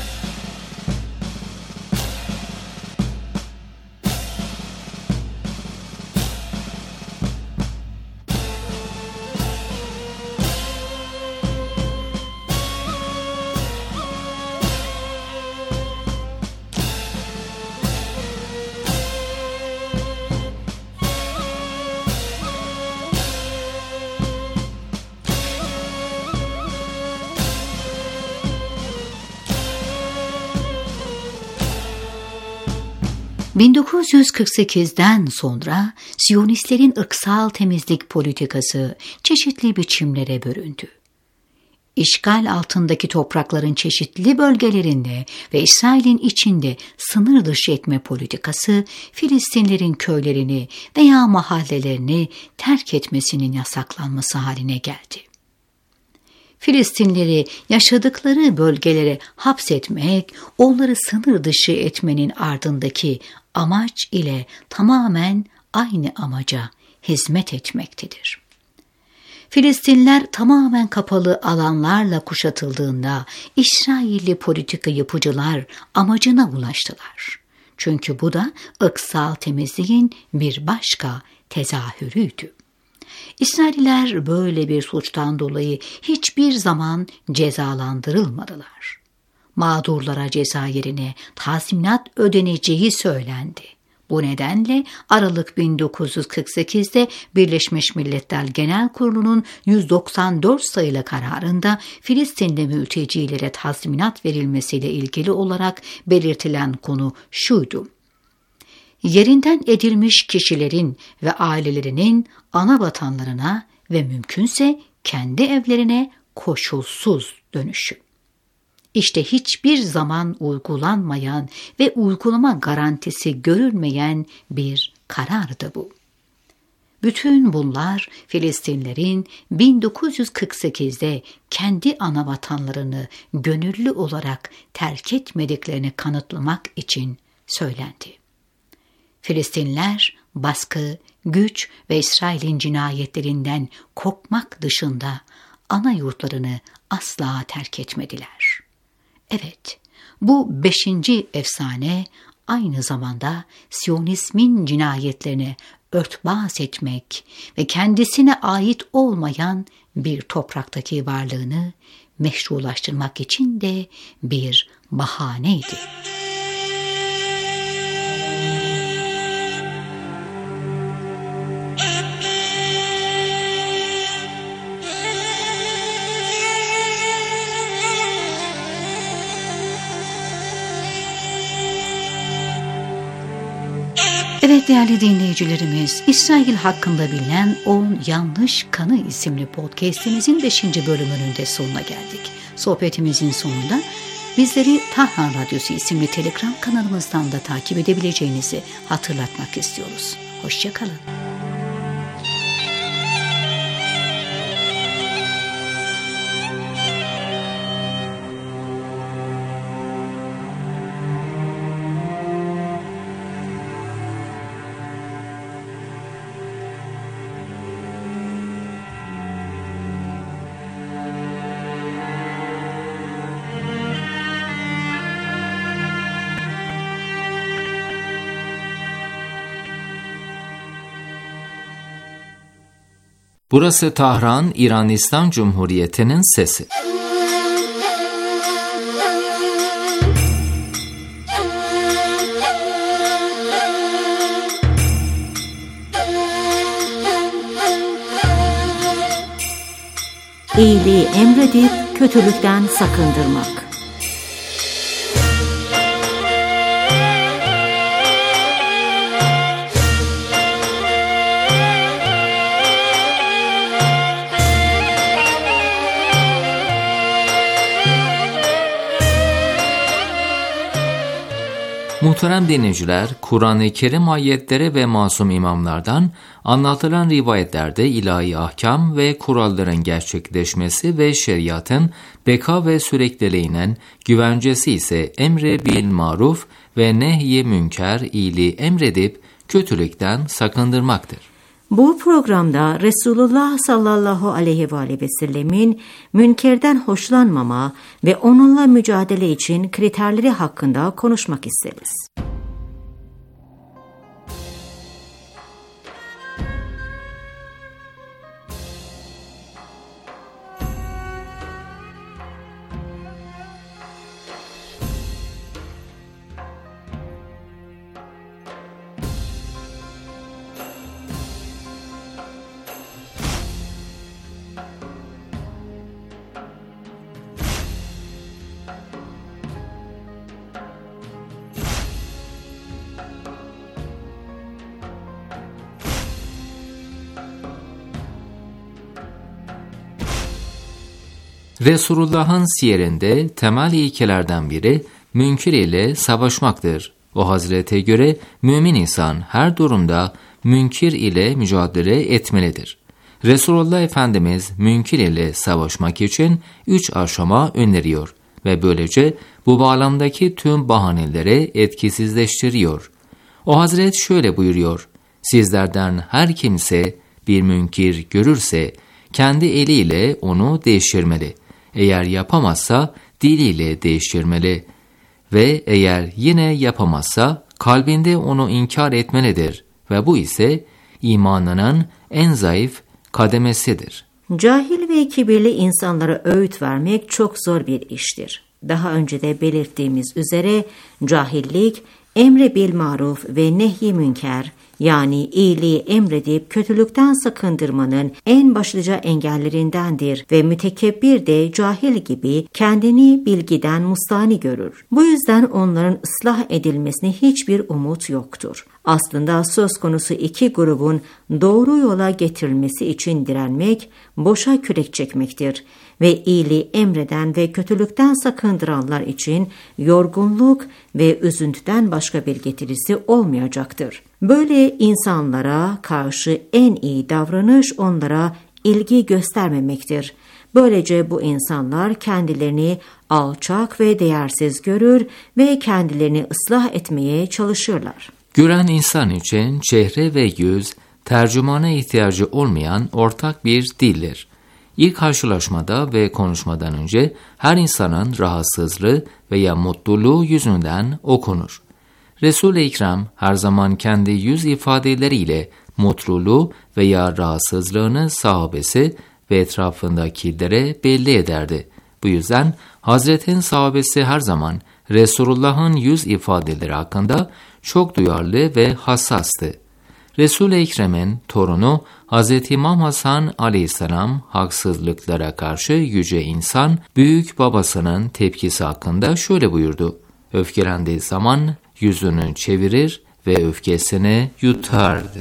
bin dokuz yüz kırk sekizden sonra Siyonistlerin ırksal temizlik politikası çeşitli biçimlere bölündü. İşgal altındaki toprakların çeşitli bölgelerinde ve İsrail'in içinde sınır dışı etme politikası, Filistinlerin köylerini veya mahallelerini terk etmesinin yasaklanması haline geldi. Filistinleri yaşadıkları bölgelere hapsetmek, onları sınır dışı etmenin ardındaki amaç ile tamamen aynı amaca hizmet etmektedir. Filistinler tamamen kapalı alanlarla kuşatıldığında İsrailli politika yapıcılar amacına ulaştılar. Çünkü bu da ırksal temizliğin bir başka tezahürüydü. İsrailliler böyle bir suçtan dolayı hiçbir zaman cezalandırılmadılar. Mağdurlara ceza yerine tazminat ödeneceği söylendi. Bu nedenle Aralık bin dokuz yüz kırk sekizde Birleşmiş Milletler Genel Kurulu'nun yüz doksan dört sayılı kararında Filistinli mültecilere tazminat verilmesiyle ilgili olarak belirtilen konu şuydu: yerinden edilmiş kişilerin ve ailelerinin ana vatanlarına ve mümkünse kendi evlerine koşulsuz dönüşü. İşte hiçbir zaman uygulanmayan ve uygulama garantisi görülmeyen bir karardı bu. Bütün bunlar Filistinlerin bin dokuz yüz kırk sekizde kendi ana vatanlarını gönüllü olarak terk etmediklerini kanıtlamak için söylendi. Filistinler baskı, güç ve İsrail'in cinayetlerinden korkmak dışında ana yurtlarını asla terk etmediler. Evet, bu beşinci efsane aynı zamanda Siyonizmin cinayetlerine örtbas etmek ve kendisine ait olmayan bir topraktaki varlığını meşrulaştırmak için de bir bahaneydi. Evet değerli dinleyicilerimiz, İsrail hakkında bilinen on Yanlış Kanı isimli podcastimizin beşinci bölümünün de sonuna geldik. Sohbetimizin sonunda bizleri Tahran Radyosu isimli Telegram kanalımızdan da takip edebileceğinizi hatırlatmak istiyoruz. Hoşça kalın. Burası Tahran, İran İslam Cumhuriyeti'nin sesi. İyiliği emredip kötülükten sakındırmak. Muhterem dinleyiciler, Kur'an-ı Kerim ayetleri ve masum imamlardan anlatılan rivayetlerde ilahi ahkam ve kuralların gerçekleşmesi ve şeriatın beka ve sürekliliğinin güvencesi ise emre bil maruf ve nehy-i münker, iyiliği emredip kötülükten sakındırmaktır. Bu programda Resulullah sallallahu aleyhi ve aleyhi ve sellemin münkerden hoşlanmama ve onunla mücadele için kriterleri hakkında konuşmak isteriz. Resulullah'ın siyerinde temel ilkelerden biri münkir ile savaşmaktır. O hazrete göre mümin insan her durumda münkir ile mücadele etmelidir. Resulullah Efendimiz münkir ile savaşmak için üç aşama öneriyor ve böylece bu bağlamdaki tüm bahaneleri etkisizleştiriyor. O hazret şöyle buyuruyor: sizlerden her kimse bir münkir görürse kendi eliyle onu değiştirmeli. Eğer yapamazsa diliyle değiştirmeli ve eğer yine yapamazsa kalbinde onu inkar etmelidir ve bu ise imanının en zayıf kademesidir. Cahil ve kibirli insanlara öğüt vermek çok zor bir iştir. Daha önce de belirttiğimiz üzere cahillik, emre bil maruf ve nehy-i münker, yani iyiliği emredip kötülükten sakındırmanın en başlıca engellerindendir ve mütekebbir de cahil gibi kendini bilgiden mustani görür. Bu yüzden onların ıslah edilmesine hiçbir umut yoktur. Aslında söz konusu iki grubun doğru yola getirilmesi için direnmek, boşa kürek çekmektir ve iyiliği emreden ve kötülükten sakındıranlar için yorgunluk ve üzüntüden başka bir getirisi olmayacaktır. Böyle insanlara karşı en iyi davranış onlara ilgi göstermemektir. Böylece bu insanlar kendilerini alçak ve değersiz görür ve kendilerini ıslah etmeye çalışırlar. Gören insan için çehre ve yüz, tercümana ihtiyacı olmayan ortak bir dildir. İlk karşılaşmada ve konuşmadan önce her insanın rahatsızlığı veya mutluluğu yüzünden okunur. Resul-i İkram her zaman kendi yüz ifadeleriyle mutluluğu veya rahatsızlığını sahabesi ve etrafındakilere belli ederdi. Bu yüzden Hazretin sahabesi her zaman Resulullah'ın yüz ifadeleri hakkında çok duyarlı ve hassastı. Resul-i Ekrem'in torunu Hazreti İmam Hasan aleyhisselam haksızlıklara karşı yüce insan büyük babasının tepkisi hakkında şöyle buyurdu: öfkelendiği zaman yüzünü çevirir ve öfkesini yutardı.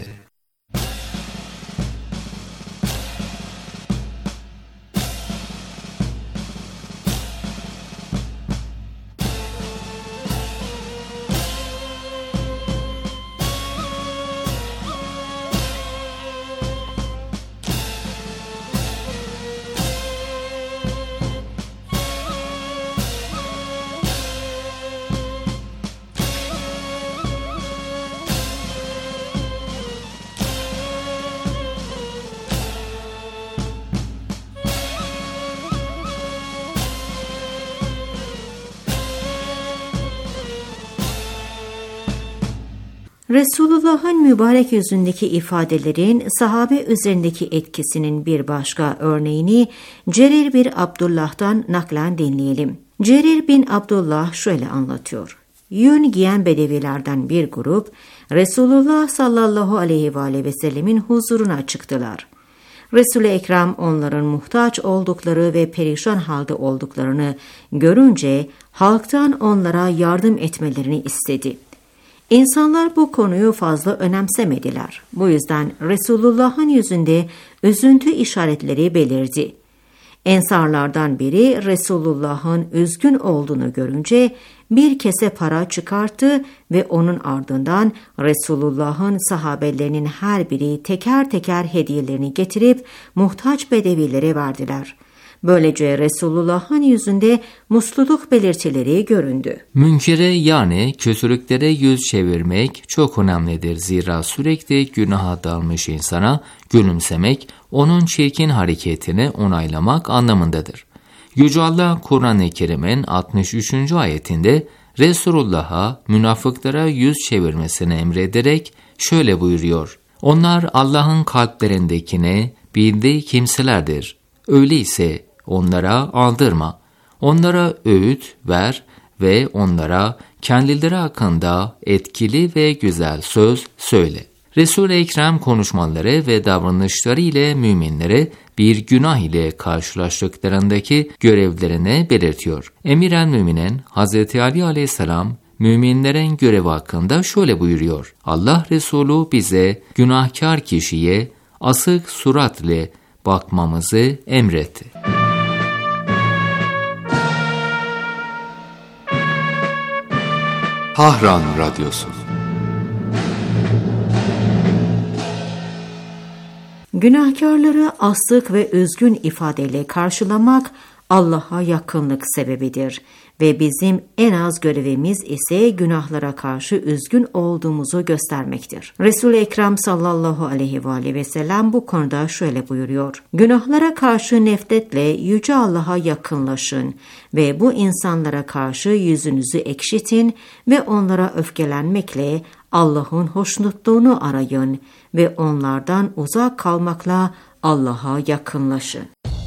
Resulullah'ın mübarek yüzündeki ifadelerin sahabe üzerindeki etkisinin bir başka örneğini Cerir bin Abdullah'tan naklen dinleyelim. Cerir bin Abdullah şöyle anlatıyor. Yün giyen bedevilerden bir grup Resulullah sallallahu aleyhi ve aleyhi ve sellemin huzuruna çıktılar. Resul-i Ekrem onların muhtaç oldukları ve perişan halde olduklarını görünce halktan onlara yardım etmelerini istedi. İnsanlar bu konuyu fazla önemsemediler. Bu yüzden Resulullah'ın yüzünde üzüntü işaretleri belirdi. Ensarlardan biri Resulullah'ın üzgün olduğunu görünce bir kese para çıkarttı ve onun ardından Resulullah'ın sahabelerinin her biri teker teker hediyelerini getirip muhtaç bedevilere verdiler. Böylece Resulullah'ın yüzünde mutluluk belirtileri göründü. Münkere yani kötülüklere yüz çevirmek çok önemlidir. Zira sürekli günaha dalmış insana gülümsemek, onun çirkin hareketini onaylamak anlamındadır. Yüce Allah Kur'an-ı Kerim'in altmış üçüncü ayetinde Resulullah'a münafıklara yüz çevirmesini emrederek şöyle buyuruyor. Onlar Allah'ın kalplerindekini bildiği kimselerdir. Öyleyse onlara aldırma, onlara öğüt ver ve onlara kendileri hakkında etkili ve güzel söz söyle. Resul-i Ekrem konuşmaları ve davranışları ile müminlere bir günah ile karşılaştıklarındaki görevlerini belirtiyor. Emir-el Müminin Hazreti Ali aleyhisselam müminlerin görevi hakkında şöyle buyuruyor. Allah Resulü bize günahkar kişiye asık surat ile bakmamızı emretti. Tahran Radyosu. Günahkarları asık ve üzgün ifadeyle karşılamak Allah'a yakınlık sebebidir ve bizim en az görevimiz ise günahlara karşı üzgün olduğumuzu göstermektir. Resul-i Ekrem sallallahu aleyhi ve aleyhi ve sellem bu konuda şöyle buyuruyor. Günahlara karşı nefretle Yüce Allah'a yakınlaşın ve bu insanlara karşı yüzünüzü ekşitin ve onlara öfkelenmekle Allah'ın hoşnutluğunu arayın ve onlardan uzak kalmakla Allah'a yakınlaşın.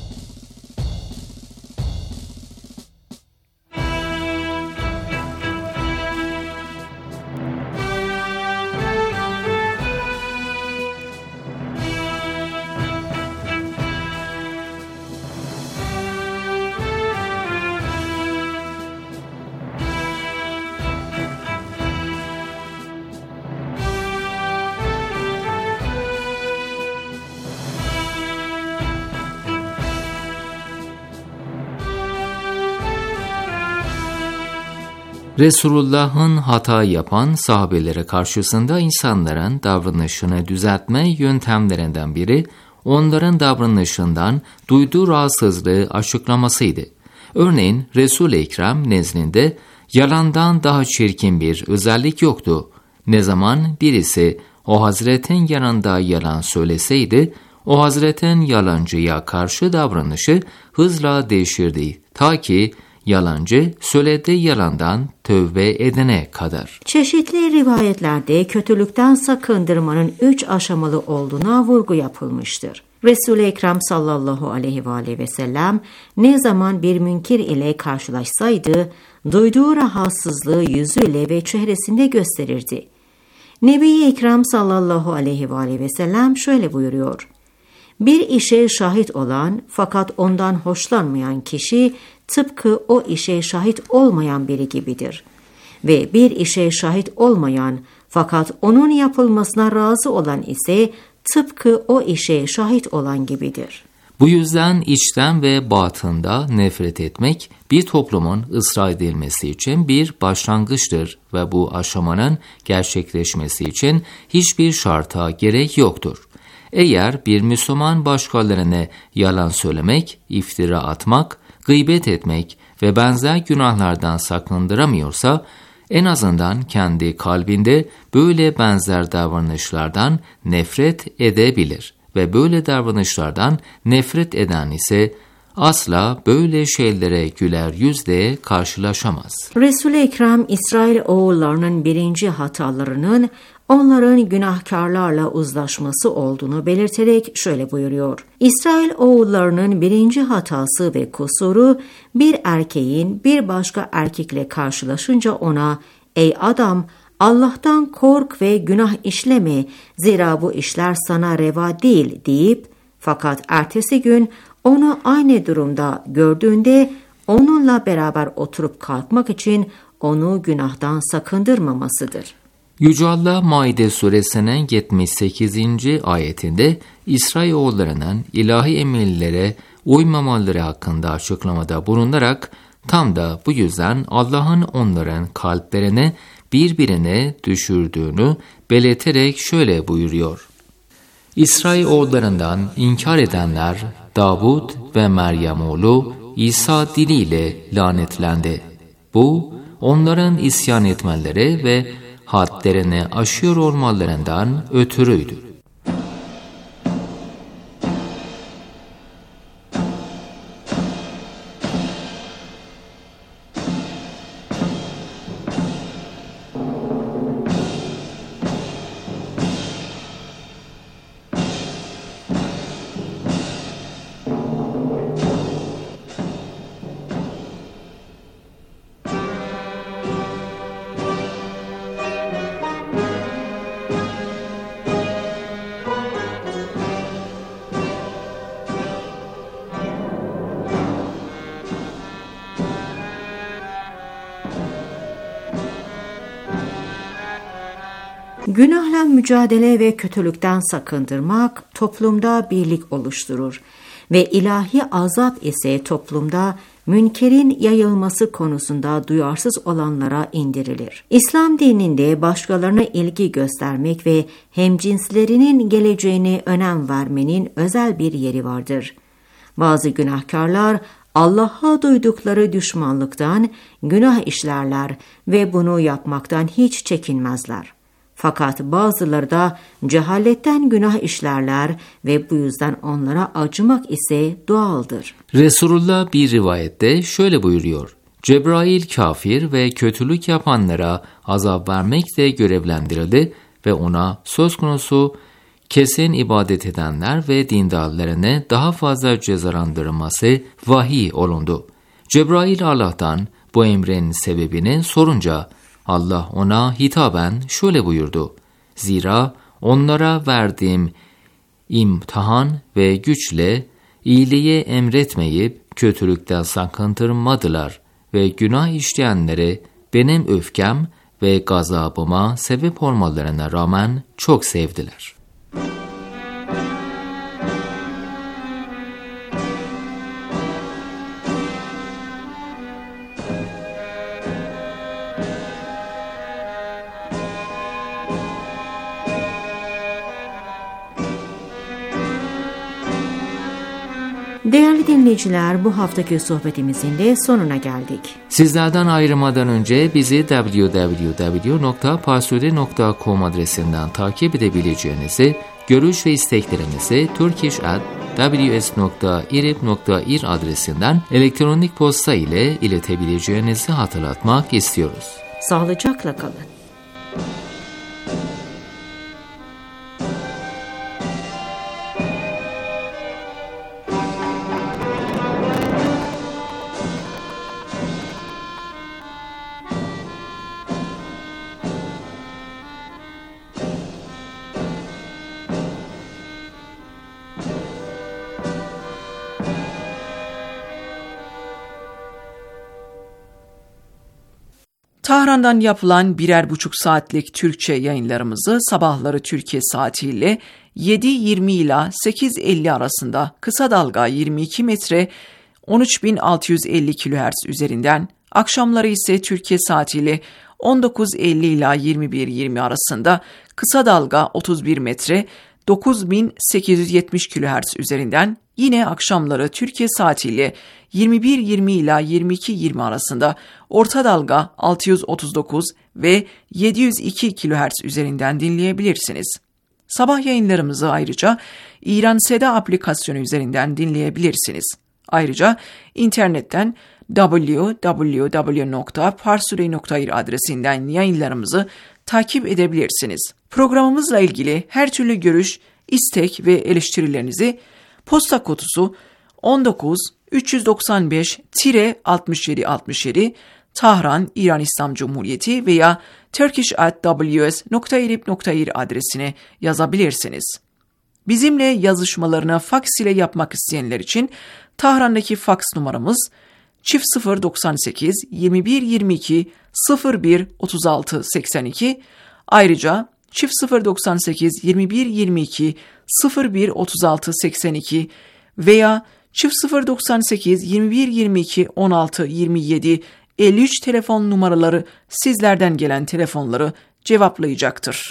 Resulullah'ın hata yapan sahabelere karşısında insanların davranışını düzeltme yöntemlerinden biri, onların davranışından duyduğu rahatsızlığı açıklamasıydı. Örneğin Resul-i Ekrem nezdinde yalandan daha çirkin bir özellik yoktu. Ne zaman birisi o hazretin yanında yalan söyleseydi, o hazretin yalancıya karşı davranışı hızla değişirdi. Ta ki yalancı söylediği yalandan tövbe edene kadar. Çeşitli rivayetlerde kötülükten sakındırmanın üç aşamalı olduğuna vurgu yapılmıştır. Resul-i Ekrem sallallahu aleyhi ve aleyhi ve sellem ne zaman bir münkir ile karşılaşsaydı, duyduğu rahatsızlığı yüzüyle ve çehresinde gösterirdi. Nebi-i Ekrem sallallahu aleyhi ve aleyhi ve sellem şöyle buyuruyor. Bir işe şahit olan fakat ondan hoşlanmayan kişi tıpkı o işe şahit olmayan biri gibidir. Ve bir işe şahit olmayan Fakat onun yapılmasına razı olan ise tıpkı o işe şahit olan gibidir. Bu yüzden içten ve batında nefret etmek bir toplumun ıslah edilmesi için bir başlangıçtır ve bu aşamanın gerçekleşmesi için hiçbir şarta gerek yoktur. Eğer bir Müslüman başkalarına yalan söylemek, iftira atmak, gıybet etmek ve benzer günahlardan sakındıramıyorsa, en azından kendi kalbinde böyle benzer davranışlardan nefret edebilir ve böyle davranışlardan nefret eden ise asla böyle şeylere güler yüzle karşılaşamaz. Resul-i Ekrem İsrail oğullarının birinci hatalarının onların günahkarlarla uzlaşması olduğunu belirterek şöyle buyuruyor. İsrail oğullarının birinci hatası ve kusuru bir erkeğin bir başka erkekle karşılaşınca ona "Ey adam, Allah'tan kork ve günah işleme, zira bu işler sana reva değil" deyip fakat ertesi gün onu aynı durumda gördüğünde onunla beraber oturup kalkmak için onu günahtan sakındırmamasıdır. Yüce Allah Maide suresinin yetmiş sekizinci ayetinde İsrailoğullarının ilahi emirlere uymamaları hakkında açıklamada bulunarak tam da bu yüzden Allah'ın onların kalplerini birbirine düşürdüğünü belirterek şöyle buyuruyor. İsrailoğullarından inkar edenler Davud ve Meryem oğlu İsa diliyle lanetlendi. Bu onların isyan etmeleri ve hadlerini aşıyor olmalarından ötürüydü. Günahla mücadele ve kötülükten sakındırmak toplumda birlik oluşturur ve ilahi azap ise toplumda münkerin yayılması konusunda duyarsız olanlara indirilir. İslam dininde başkalarına ilgi göstermek ve hemcinslerinin geleceğine önem vermenin özel bir yeri vardır. Bazı günahkarlar Allah'a duydukları düşmanlıktan günah işlerler ve bunu yapmaktan hiç çekinmezler. Fakat bazıları da cehaletten günah işlerler ve bu yüzden onlara acımak ise doğaldır. Resulullah bir rivayette şöyle buyuruyor. Cebrail kafir ve kötülük yapanlara azap vermekle görevlendirildi ve ona söz konusu kesin ibadet edenler ve dindarlarını daha fazla cezalandırılması vahiy olundu. Cebrail Allah'tan bu emrin sebebini sorunca Allah ona hitaben şöyle buyurdu. Zira onlara verdiğim imtihan ve güçle iyiliği emretmeyip kötülükten sakındırmadılar ve günah işleyenleri benim öfkem ve gazabıma sebep olmalarına rağmen çok sevdiler. Değerli dinleyiciler, bu haftaki sohbetimizin de sonuna geldik. Sizlerden ayrılmadan önce bizi double-u double-u double-u nokta parsude nokta com adresinden takip edebileceğinizi, görüş ve isteklerinizi turkish at w s nokta irib nokta ir adresinden elektronik posta ile iletebileceğinizi hatırlatmak istiyoruz. Sağlıcakla kalın. Tahran'dan yapılan birer buçuk saatlik Türkçe yayınlarımızı sabahları Türkiye saatiyle yedi yirmi ila sekiz elli arasında kısa dalga yirmi iki metre on üç bin altı yüz elli kilohertz üzerinden, akşamları ise Türkiye saatiyle on dokuz elli ila yirmi bir yirmi arasında kısa dalga otuz bir metre dokuz bin sekiz yüz yetmiş kilohertz üzerinden, yine akşamları Türkiye saatiyle yirmi bir yirmi ila yirmi iki yirmi arasında orta dalga altı yüz otuz dokuz ve yedi yüz iki kilohertz üzerinden dinleyebilirsiniz. Sabah yayınlarımızı ayrıca İran Seda aplikasyonu üzerinden dinleyebilirsiniz. Ayrıca internetten double-u double-u double-u nokta parsurey nokta ir adresinden yayınlarımızı takip edebilirsiniz. Programımızla ilgili her türlü görüş, istek ve eleştirilerinizi posta kutusu on dokuz üç doksan beş altmış yedi altmış yedi Tahran, İran İslam Cumhuriyeti veya turkish at w s nokta irib nokta ir adresine yazabilirsiniz. Bizimle yazışmalarını faks ile yapmak isteyenler için Tahran'daki faks numaramız çift sıfır doksan sekiz yirmi bir yirmi iki sıfır bir otuz altı seksen iki, ayrıca çift sıfır doksan sekiz yirmi bir yirmi iki sıfır bir otuz altı seksen iki veya çift sıfır doksan sekiz yirmi bir yirmi iki on altı yirmi yedi elli üç telefon numaraları sizlerden gelen telefonları cevaplayacaktır.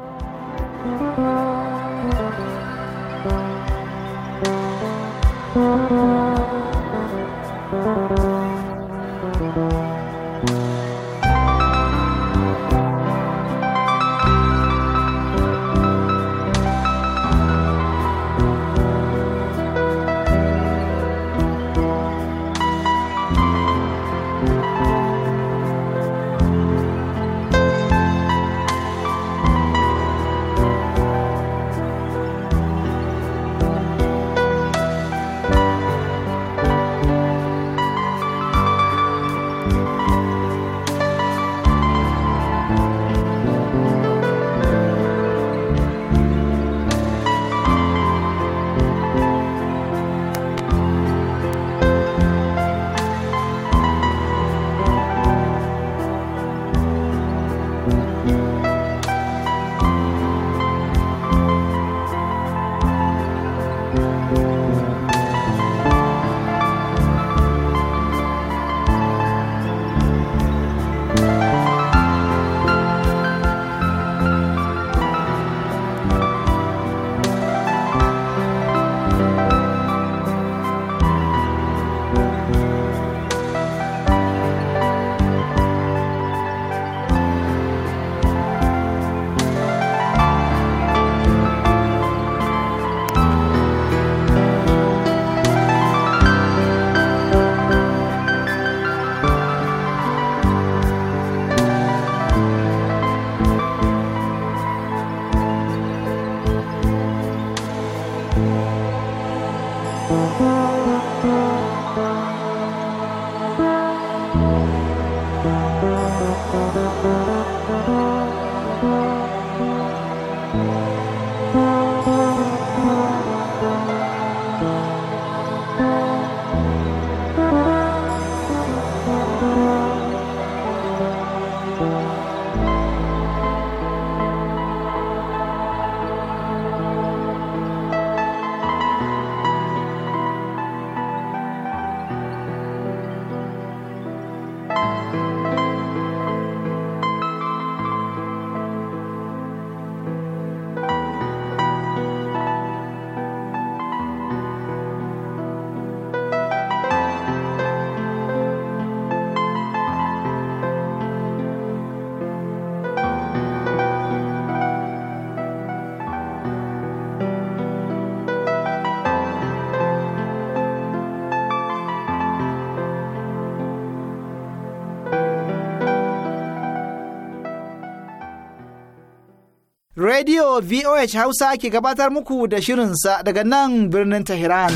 Radio V O H Hausa ke gabatar muku da shirinsa daga nan birnin Tehran.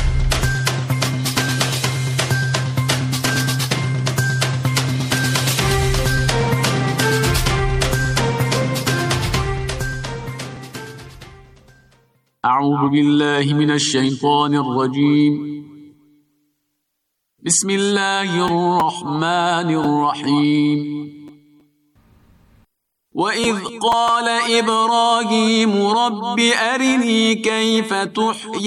أعوذ بالله من الشيطان الرجيم. بسم الله الرحمن الرحيم. وإذ قال إبراهيم رب أرني كيف تحيي